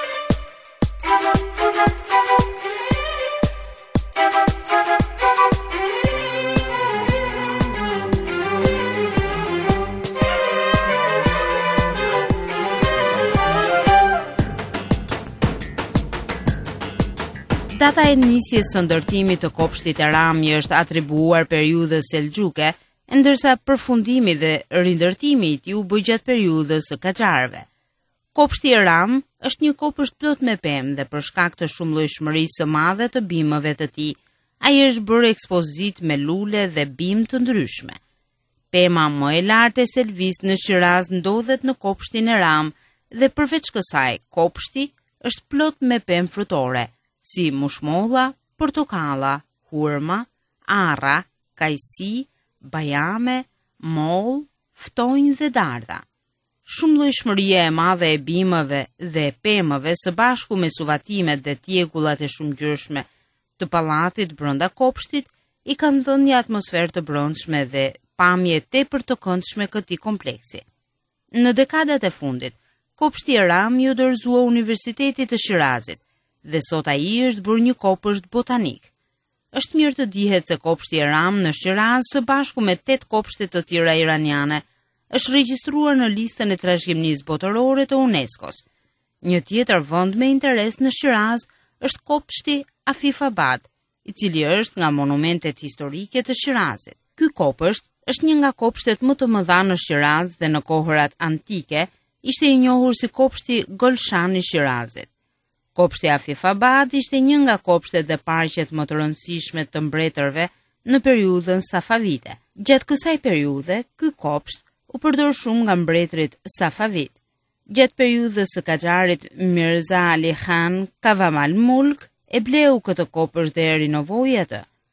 Data e nisjes së ndërtimit të kopshtit Erami është atribuar periudhës selxhuke, ndërsa përfundimi dhe rindërtimi i tij u bë gjatë periudhës së kaxharëve. Kopshti Eram është një kopësht plot me pemë dhe për shkak të shumëllojshmërisë së madhe të bimëve të tij, ai është bërë ekspozit me lule dhe bimë të ndryshme. Pema më e lartë e selvis në Shiraz ndodhet në kopshtin Eram dhe përveç kësaj, kopshti është plot me pemë frutore, si mushmolla, portokalla, hurma, arra, kajsi, bajame, moll, ftojnë dhe dardha. Shumëllojshmëria e madhe e bimëve dhe pemëve së bashku me suvatimet dhe tjekullat e shumëngjyrshme të pallatit brenda kopshtit i kanë dhënë një atmosferë të brendshme dhe pamje tepër të këndshme këtij kompleksi. Në dekadat e fundit, kopshti Eram u dorëzua Universitetit të Shirazit dhe sot ai është bërë një kopësht botanik. Është mirë të dihet se kopshti Eram në Shiraz së bashku me 8 kopshte të tjera iraniane është regjistruar në listën e trashëgimisë botërore të UNESCO-s. Një tjetër vend me interes në Shiraz është kopshti Afifabad, i cili është nga monumentet historike të Shirazit. Ky kopësht është një nga kopshtet më të mëdha në Shiraz dhe në kohërat antike ishte i njohur si kopshti Golshan i Shirazit. Kopshti Afifabad ishte një nga kopshtet dhe parqet më të rëndësishme të mbretërve në periudhën Safavite. Gjatë kësaj periudhe, ky kopsht u përdor shumë nga mbretërit Safavit. Gjatë periudhës së Kaxharit, Mirza Ali Khan Kavam al-Mulk e bleu këtë kopësht dhe rinovoi atë.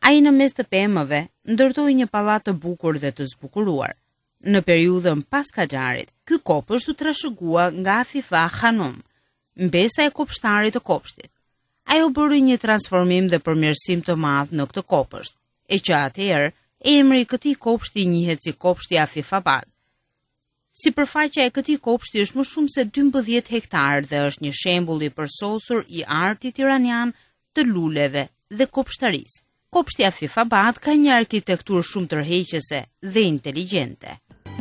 Ai në mes të pemëve ndërtoi një pallat të bukur dhe të zbukuruar. Në periudhën pas Kaxharit, ky kopësht u trashëgua nga Afifa Hanum, mbesa e kopshtarit të kopshtit. Ajo bëri një transformim dhe përmirësim të madh në këtë kopësht, e që atëherë emri i këtij kopshti njihet si kopshti Afifabad. Sipërfaqja e këtij kopshti është më shumë se 12 hektar dhe është një shembull i përsosur i artit iranian të luleve dhe kopshtarisë. Kopshti Afifabad ka një arkitekturë shumë tërheqëse dhe inteligjente.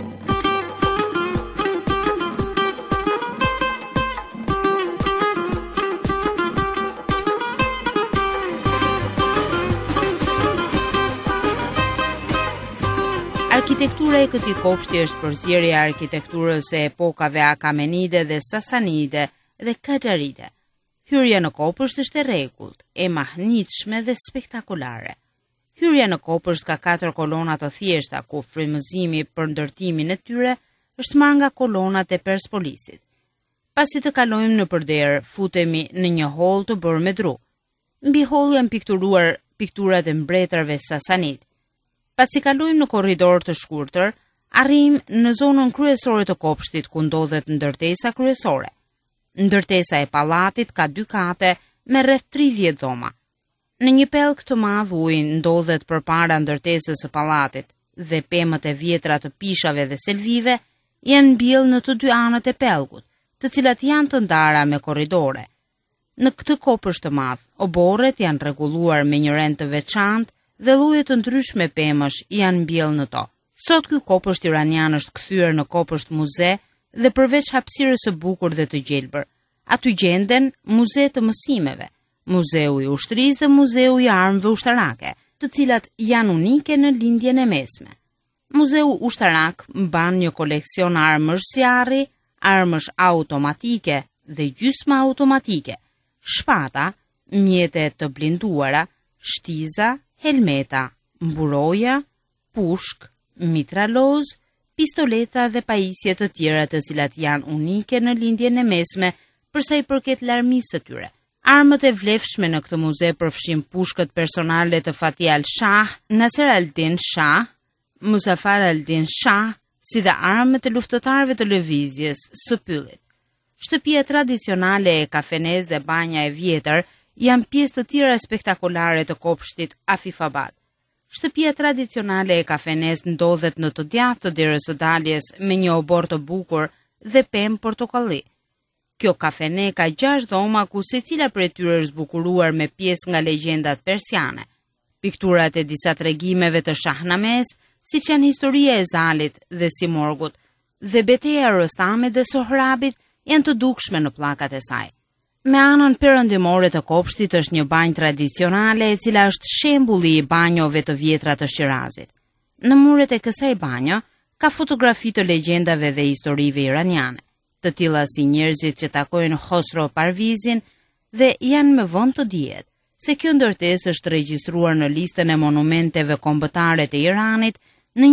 Arkitektura e këtij kopshti është përzierje e arkitekturës së epokave Akamenide dhe Sasanide dhe Kaxharide. Hyrja në kopësht është e rregullt, e mahnitshme dhe spektakolare. Hyrja në kopësht ka 4 kolona të thjeshta, ku frymëzimi për ndërtimin e tyre është marrë nga kolonat e Perspolisit. Pasi të kalojmë në përder, futemi në një hol të bërë me dru. Mbi hol janë pikturuar pikturat e mbretërve Sasanid. Pasi kalojmë në korridor të shkurtër, arrim në zonën kryesore të kopshtit ku ndodhet ndërtesa kryesore. Ndërtesa e pallatit ka 2 kate me rreth 30 dhoma. Në një pellk të madh uji ndodhet përpara ndërtesës së pallatit dhe pemët e vjetra të pishave dhe selvive janë mbjellë në të 2 anët e pellkut, të cilat janë të ndara me korridore. Në këtë kopësht të madh, oborret janë rregulluar me një rend të veçantë dhe lloje të ndryshme pemësh janë mbjellë në to. Sot ky kopësht iranian është kthyer në kopësht muze dhe përveç hapësirës së bukur dhe të gjelbër, aty gjenden muze të mësimeve, muzeu i ushtrisë dhe muzeu i armëve ushtarake, të cilat janë unike në lindjen e mesme. Muzeu ushtarak mban një koleksion armësh si arri, armësh automatike dhe gjysma automatike, shpata, mjete të blinduara, shtiza, helmeta, mburoja, pushk, mitraloz, pistoleta dhe pajisje të tjera të cilat janë unike në lindjen e mesme përsa i përket larmisë së tyre. Armët e vlefshme në këtë muze përfshin pushkët personale të Fatih al-Shah, Nasser al-Din Shah, Muzaffar al-Din Shah, si dhe armët e luftëtarëve të lëvizjes së pyllit. Shtëpia tradicionale e kafenes dhe banja e vjetër janë pjesë të tjera spektakolare të kopshtit Afifabad. Shtëpia tradicionale e kafenes ndodhet në të djathtë të derës së daljes me një obor të bukur dhe pemë portokalli. Kjo kafene ka 6 dhoma ku secila prej tyre është zbukuruar me pjesë nga legjendat persiane. Pikturat e disa tregimeve të Shahnames, siç janë historia e Zalit dhe Simorgut, dhe betejë e Rostamit dhe Sohrabit janë të dukshme në pllakat e saj. Me anën perëndimore të kopshtit është një banjë tradicionale e cila është shembulli i banjove të vjetra të Shirazit. Në muret e kësaj banjo ka fotografi të legjendave dhe historive iraniane, të tilla si njerëzit që takojnë Khosro Parvizin dhe janë me vend të dihet se kjo ndërtesë është regjistruar në listën e monumenteve kombëtare të Iranit në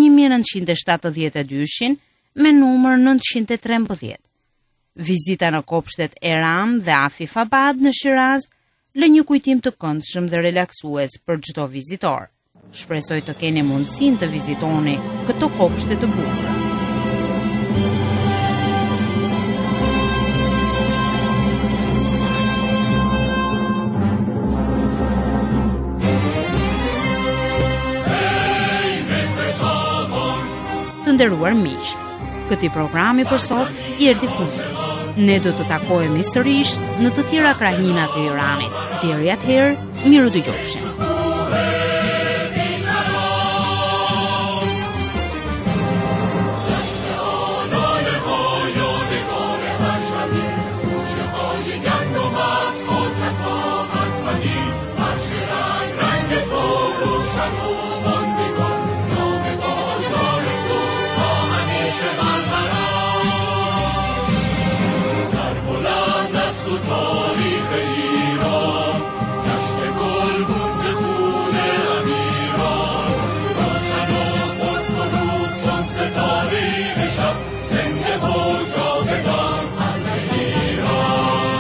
1972 me numër 913. Vizita në kopshtet Eram dhe Afifabad në Shiraz lë një kujtim të këndshëm dhe relaksues për çdo vizitor. Shpresoj të keni mundësinë të vizitoni këto kopshte të bukura. Të nderuar miq, këtij programi për sot i erdhi fundi. Ne do të takohemi sërish në të tjera krahina të Iranit. Deri atëherë, miru dëgjofshim.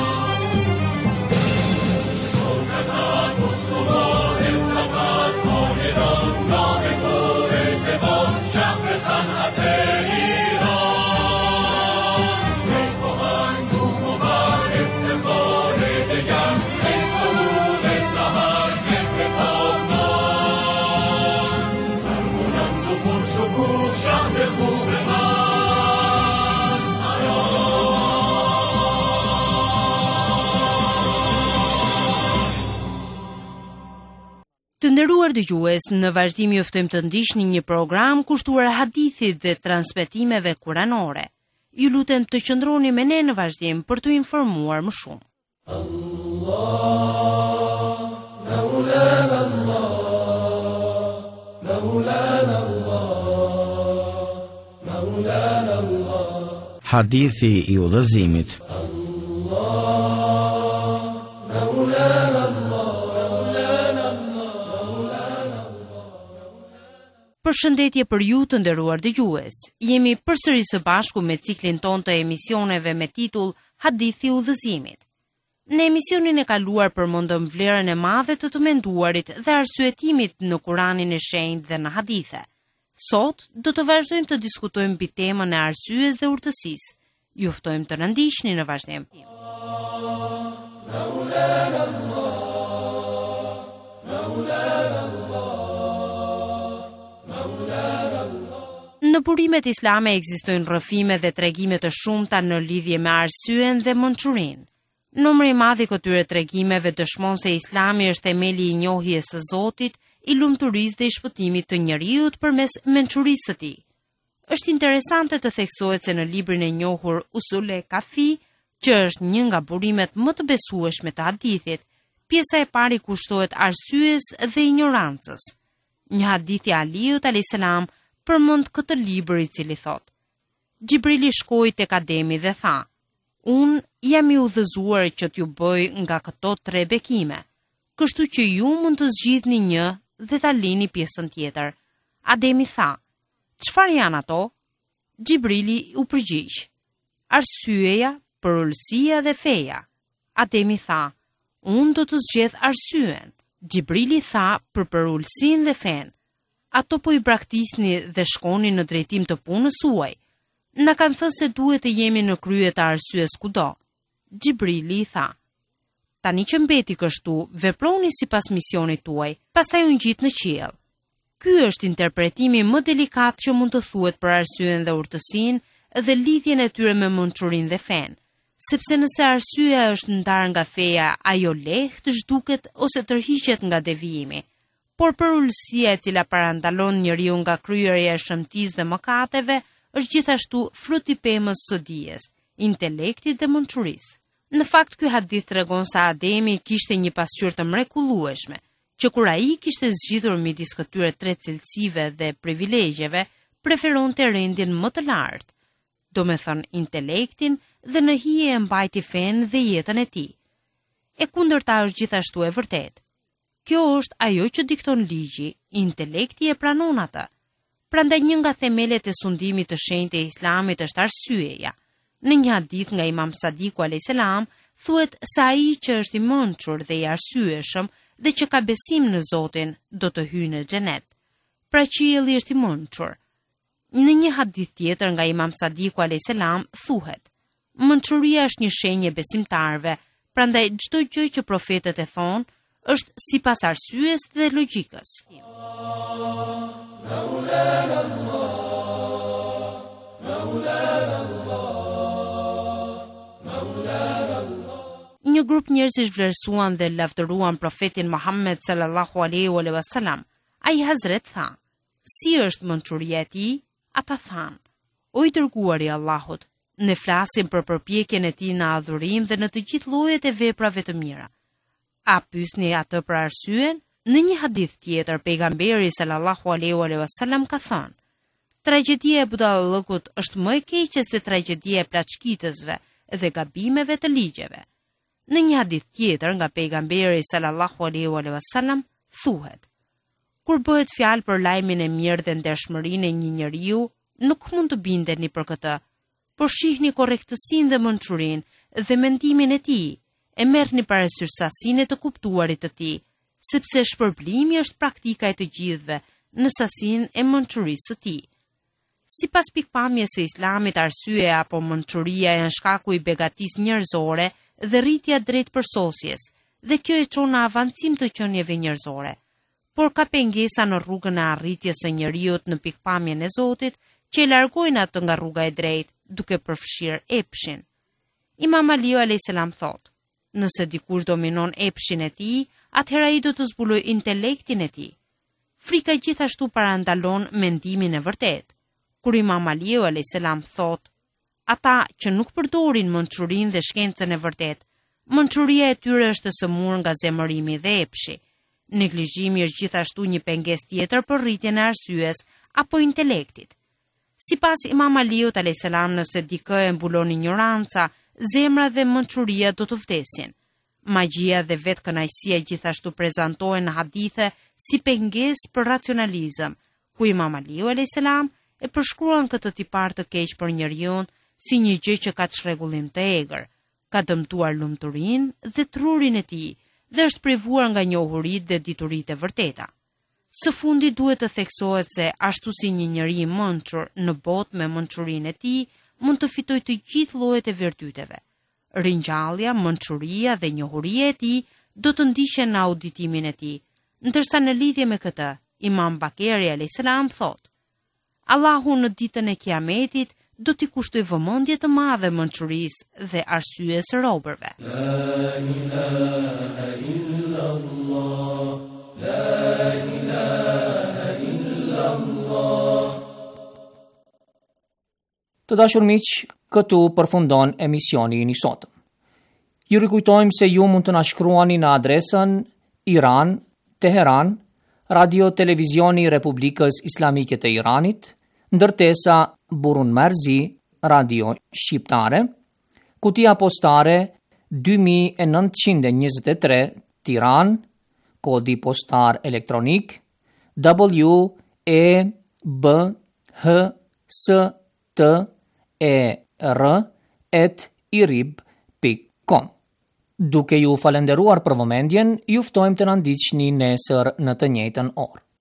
صبح عزتت Nderuar dëgjues, në vazhdim ju ftojmë të ndiqni një program kushtuar hadithit dhe transmetimeve kuranore. Ju lutem të qëndroni me ne në vazhdim për të informuar më shumë. Hadithi i udhëzimit. Përshëndetje për ju të nderuar dëgjues. Jemi përsëri së bashku me ciklin ton të emisioneve me titull Hadithi i udhëzimit. Në emisionin e kaluar përmendëm vlerën e madhe të menduarit dhe arsyetimit në Kuranin e Shenjtë dhe në hadithe. Sot do të vazhdojmë të diskutojmë mbi temën e arsyes dhe urtësisë. Ju ftojmë të na ndiqni në vazhdim. Në burimet islame ekzistojnë rrëfime dhe tregime të shumta në lidhje me arsyen dhe mençurinë. Numri i madh i këtyre tregimeve dëshmon se Islami është themeli i njohjes së Zotit, i lumturisë dhe i shpëtimit të njerëzit përmes mençurisë së tij. Është interesante të theksohet se në librin e njohur Usul e Kafi, që është një nga burimet më të besueshme të hadithit, pjesa e parë kushtohet arsyes dhe ignorancës. Një hadith i Aliut alayhis salam përmend këtë libër i cili thotë: Xhibrili shkoi tek Ademi dhe tha: Unë jam i udhëzuar që t'ju bëj nga këto 3 bekime, kështu që ju mund të zgjidhni një dhe ta lini pjesën tjetër. Ademi tha: Çfarë janë ato? Xhibrili u përgjigj: Arsyeja, përullësia dhe feja. Ademi tha: Unë do të zgjedh arsyen. Xhibrili tha për përullësinë dhe fen: Ato po i braktisni dhe shkoni në drejtim të punës suaj. Na kanë thënë se duhet të jemi në krye të arsyes kudo. Xhibrili i tha: Tani që mbeti kështu, veproni sipas misionit tuaj, pastaj u ngjit në qiell. Ky është interpretimi më delikat që mund të thuhet për arsyen dhe urtësinë dhe lidhjen e tyre me mençurinë dhe fen, sepse nëse arsyeja është ndarë nga feja, ajo lehtë zhduket ose tërhiqet nga devijimi. Por përullësia e cila parandalon njeriu nga kryerja e shëmtisë dhe mëkateve është gjithashtu frut i pemës së dijes, intelektit dhe mençurisë. Në fakt, ky hadith tregon se Ademi kishte një pasqyrë të mrekullueshme, që kur ai kishte zgjidhur midis këtyre 3 cilësive dhe privilegjeve, preferonte rendin më të lartë, domethënë intelektin dhe në hije e mbajti fen dhe jetën e tij. E kundërta është gjithashtu e vërtetë. Kjo është ajo që dikton ligji, intelekti e pranon atë. Prandaj një nga themelet e sundimit të shenjtë e Islamit është arsyeja. Në një hadith nga Imam Sadiku alayhis salam thuhet se ai që është i mençur dhe i arsyeshëm dhe që ka besim në Zotin do të hyjë në xhenet. Pra qielli është i mençur. Në një hadith tjetër nga Imam Sadiku alayhis salam thuhet: Mençuria është një shenjë e besimtarëve, prandaj çdo gjë që profetët e thonë është sipas arsyes dhe logjikës. Një grup njerëzish vlerësuan dhe lavdëruan profetin Muhammed sallallahu alaihi wasallam. Ai Hazret tha: Si është mençuria e tij? Ata thanë: O i dërguari i Allahut, ne flasim për përpjekjen e tij në adhurim dhe në të gjithë llojet e veprave të mira. A pyesni atë për arsyen? Në një hadith tjetër, pejgamberi sallallahu alaihi wasallam ka thënë: Tragjedia e budallëkut është më e keqe se tragjedia e plaçkitësve dhe gabimeve të ligjeve. Në një hadith tjetër nga pejgamberi sallallahu alaihi wasallam thuhet: Kur bëhet fjalë për lajmin e mirë dhe ndershmërinë e një njeriu, nuk mund të bindeni për këtë, por shihni korrektësinë dhe mençurinë dhe mendimin e tij. E merrni parasysh sasinë të kuptuarit të tij, sepse shpërblimi është praktika e të gjithëve në sasinë e mençurisë së tij. Sipas pikpamjes së Islamit, arsyeja apo mençuria janë shkaku i begatisë njerëzore dhe rritja drejt përsosjes, dhe kjo e çon në avancim të qenieve njerëzore. Por ka pengesa në rrugën e arritjes së njeriut në pikpamjen e Zotit, që e largojnë atë nga rruga e drejtë, duke përfshirë epshin. Imam Aliu alayhis salam thotë: Nëse dikush dominon epshin e tij, atëherë ai do të zbulojë intelektin e tij. Frika gjithashtu parandalon mendimin e vërtet. Kur Imam Aliu a.s. thot, ata që nuk përdorin mençurinë dhe shkencën e vërtet, mençuria e tyre është e sëmurë nga zemërimi dhe epshi. Neglizhimi është gjithashtu një pengesë tjetër për rritjen e arsyes apo intelektit. Sipas Imam Aliut a.s. nëse dikë e mbulon ignoranca, zemra dhe mençuria do të vdesin. Magjia dhe vetë kënaqësia gjithashtu prezantohen në hadithe si pengesë për racionalizëm, ku Imam Aliu a.s. e përshkruan këtë tipar të keq për njeriu si një gjë që ka çrregullim të egër, ka dëmtuar lumturinë dhe trurin e tij dhe është privuar nga njohuritë dhe dituritë e vërteta. Së fundi duhet të theksohet se ashtu si një njeri i mençur në botë me mençurinë e tij mund të fitojë të gjithë llojet e virtyteve. Ringjallja, mençuria dhe njohuria e tij do të ndiqen në auditimin e tij, ndërsa në lidhje me këtë, Imam Bakeri a.s. thot: Allahu në ditën e Kiametit do t'i kushtoj vëmendje të madhe mençurisë dhe arsyes së robërve. La ilaha illallah, la ilaha illallah. Të dashur miq, këtu përfundon emisioni i sotëm. Ju rikujtojmë se ju mund të na shkruani në adresën Iran, Teheran, Radio Televizioni Republikës Islamike të Iranit, ndërtesa Burun Merzi, Radio Shqiptare, kutia postare 2923 Tiran, kodi postar elektronik WEBHSTER@irib.com. Duke ju falenderuar për vëmendjen, ju ftojmë të na ndiqni nesër në të njëjtën orë.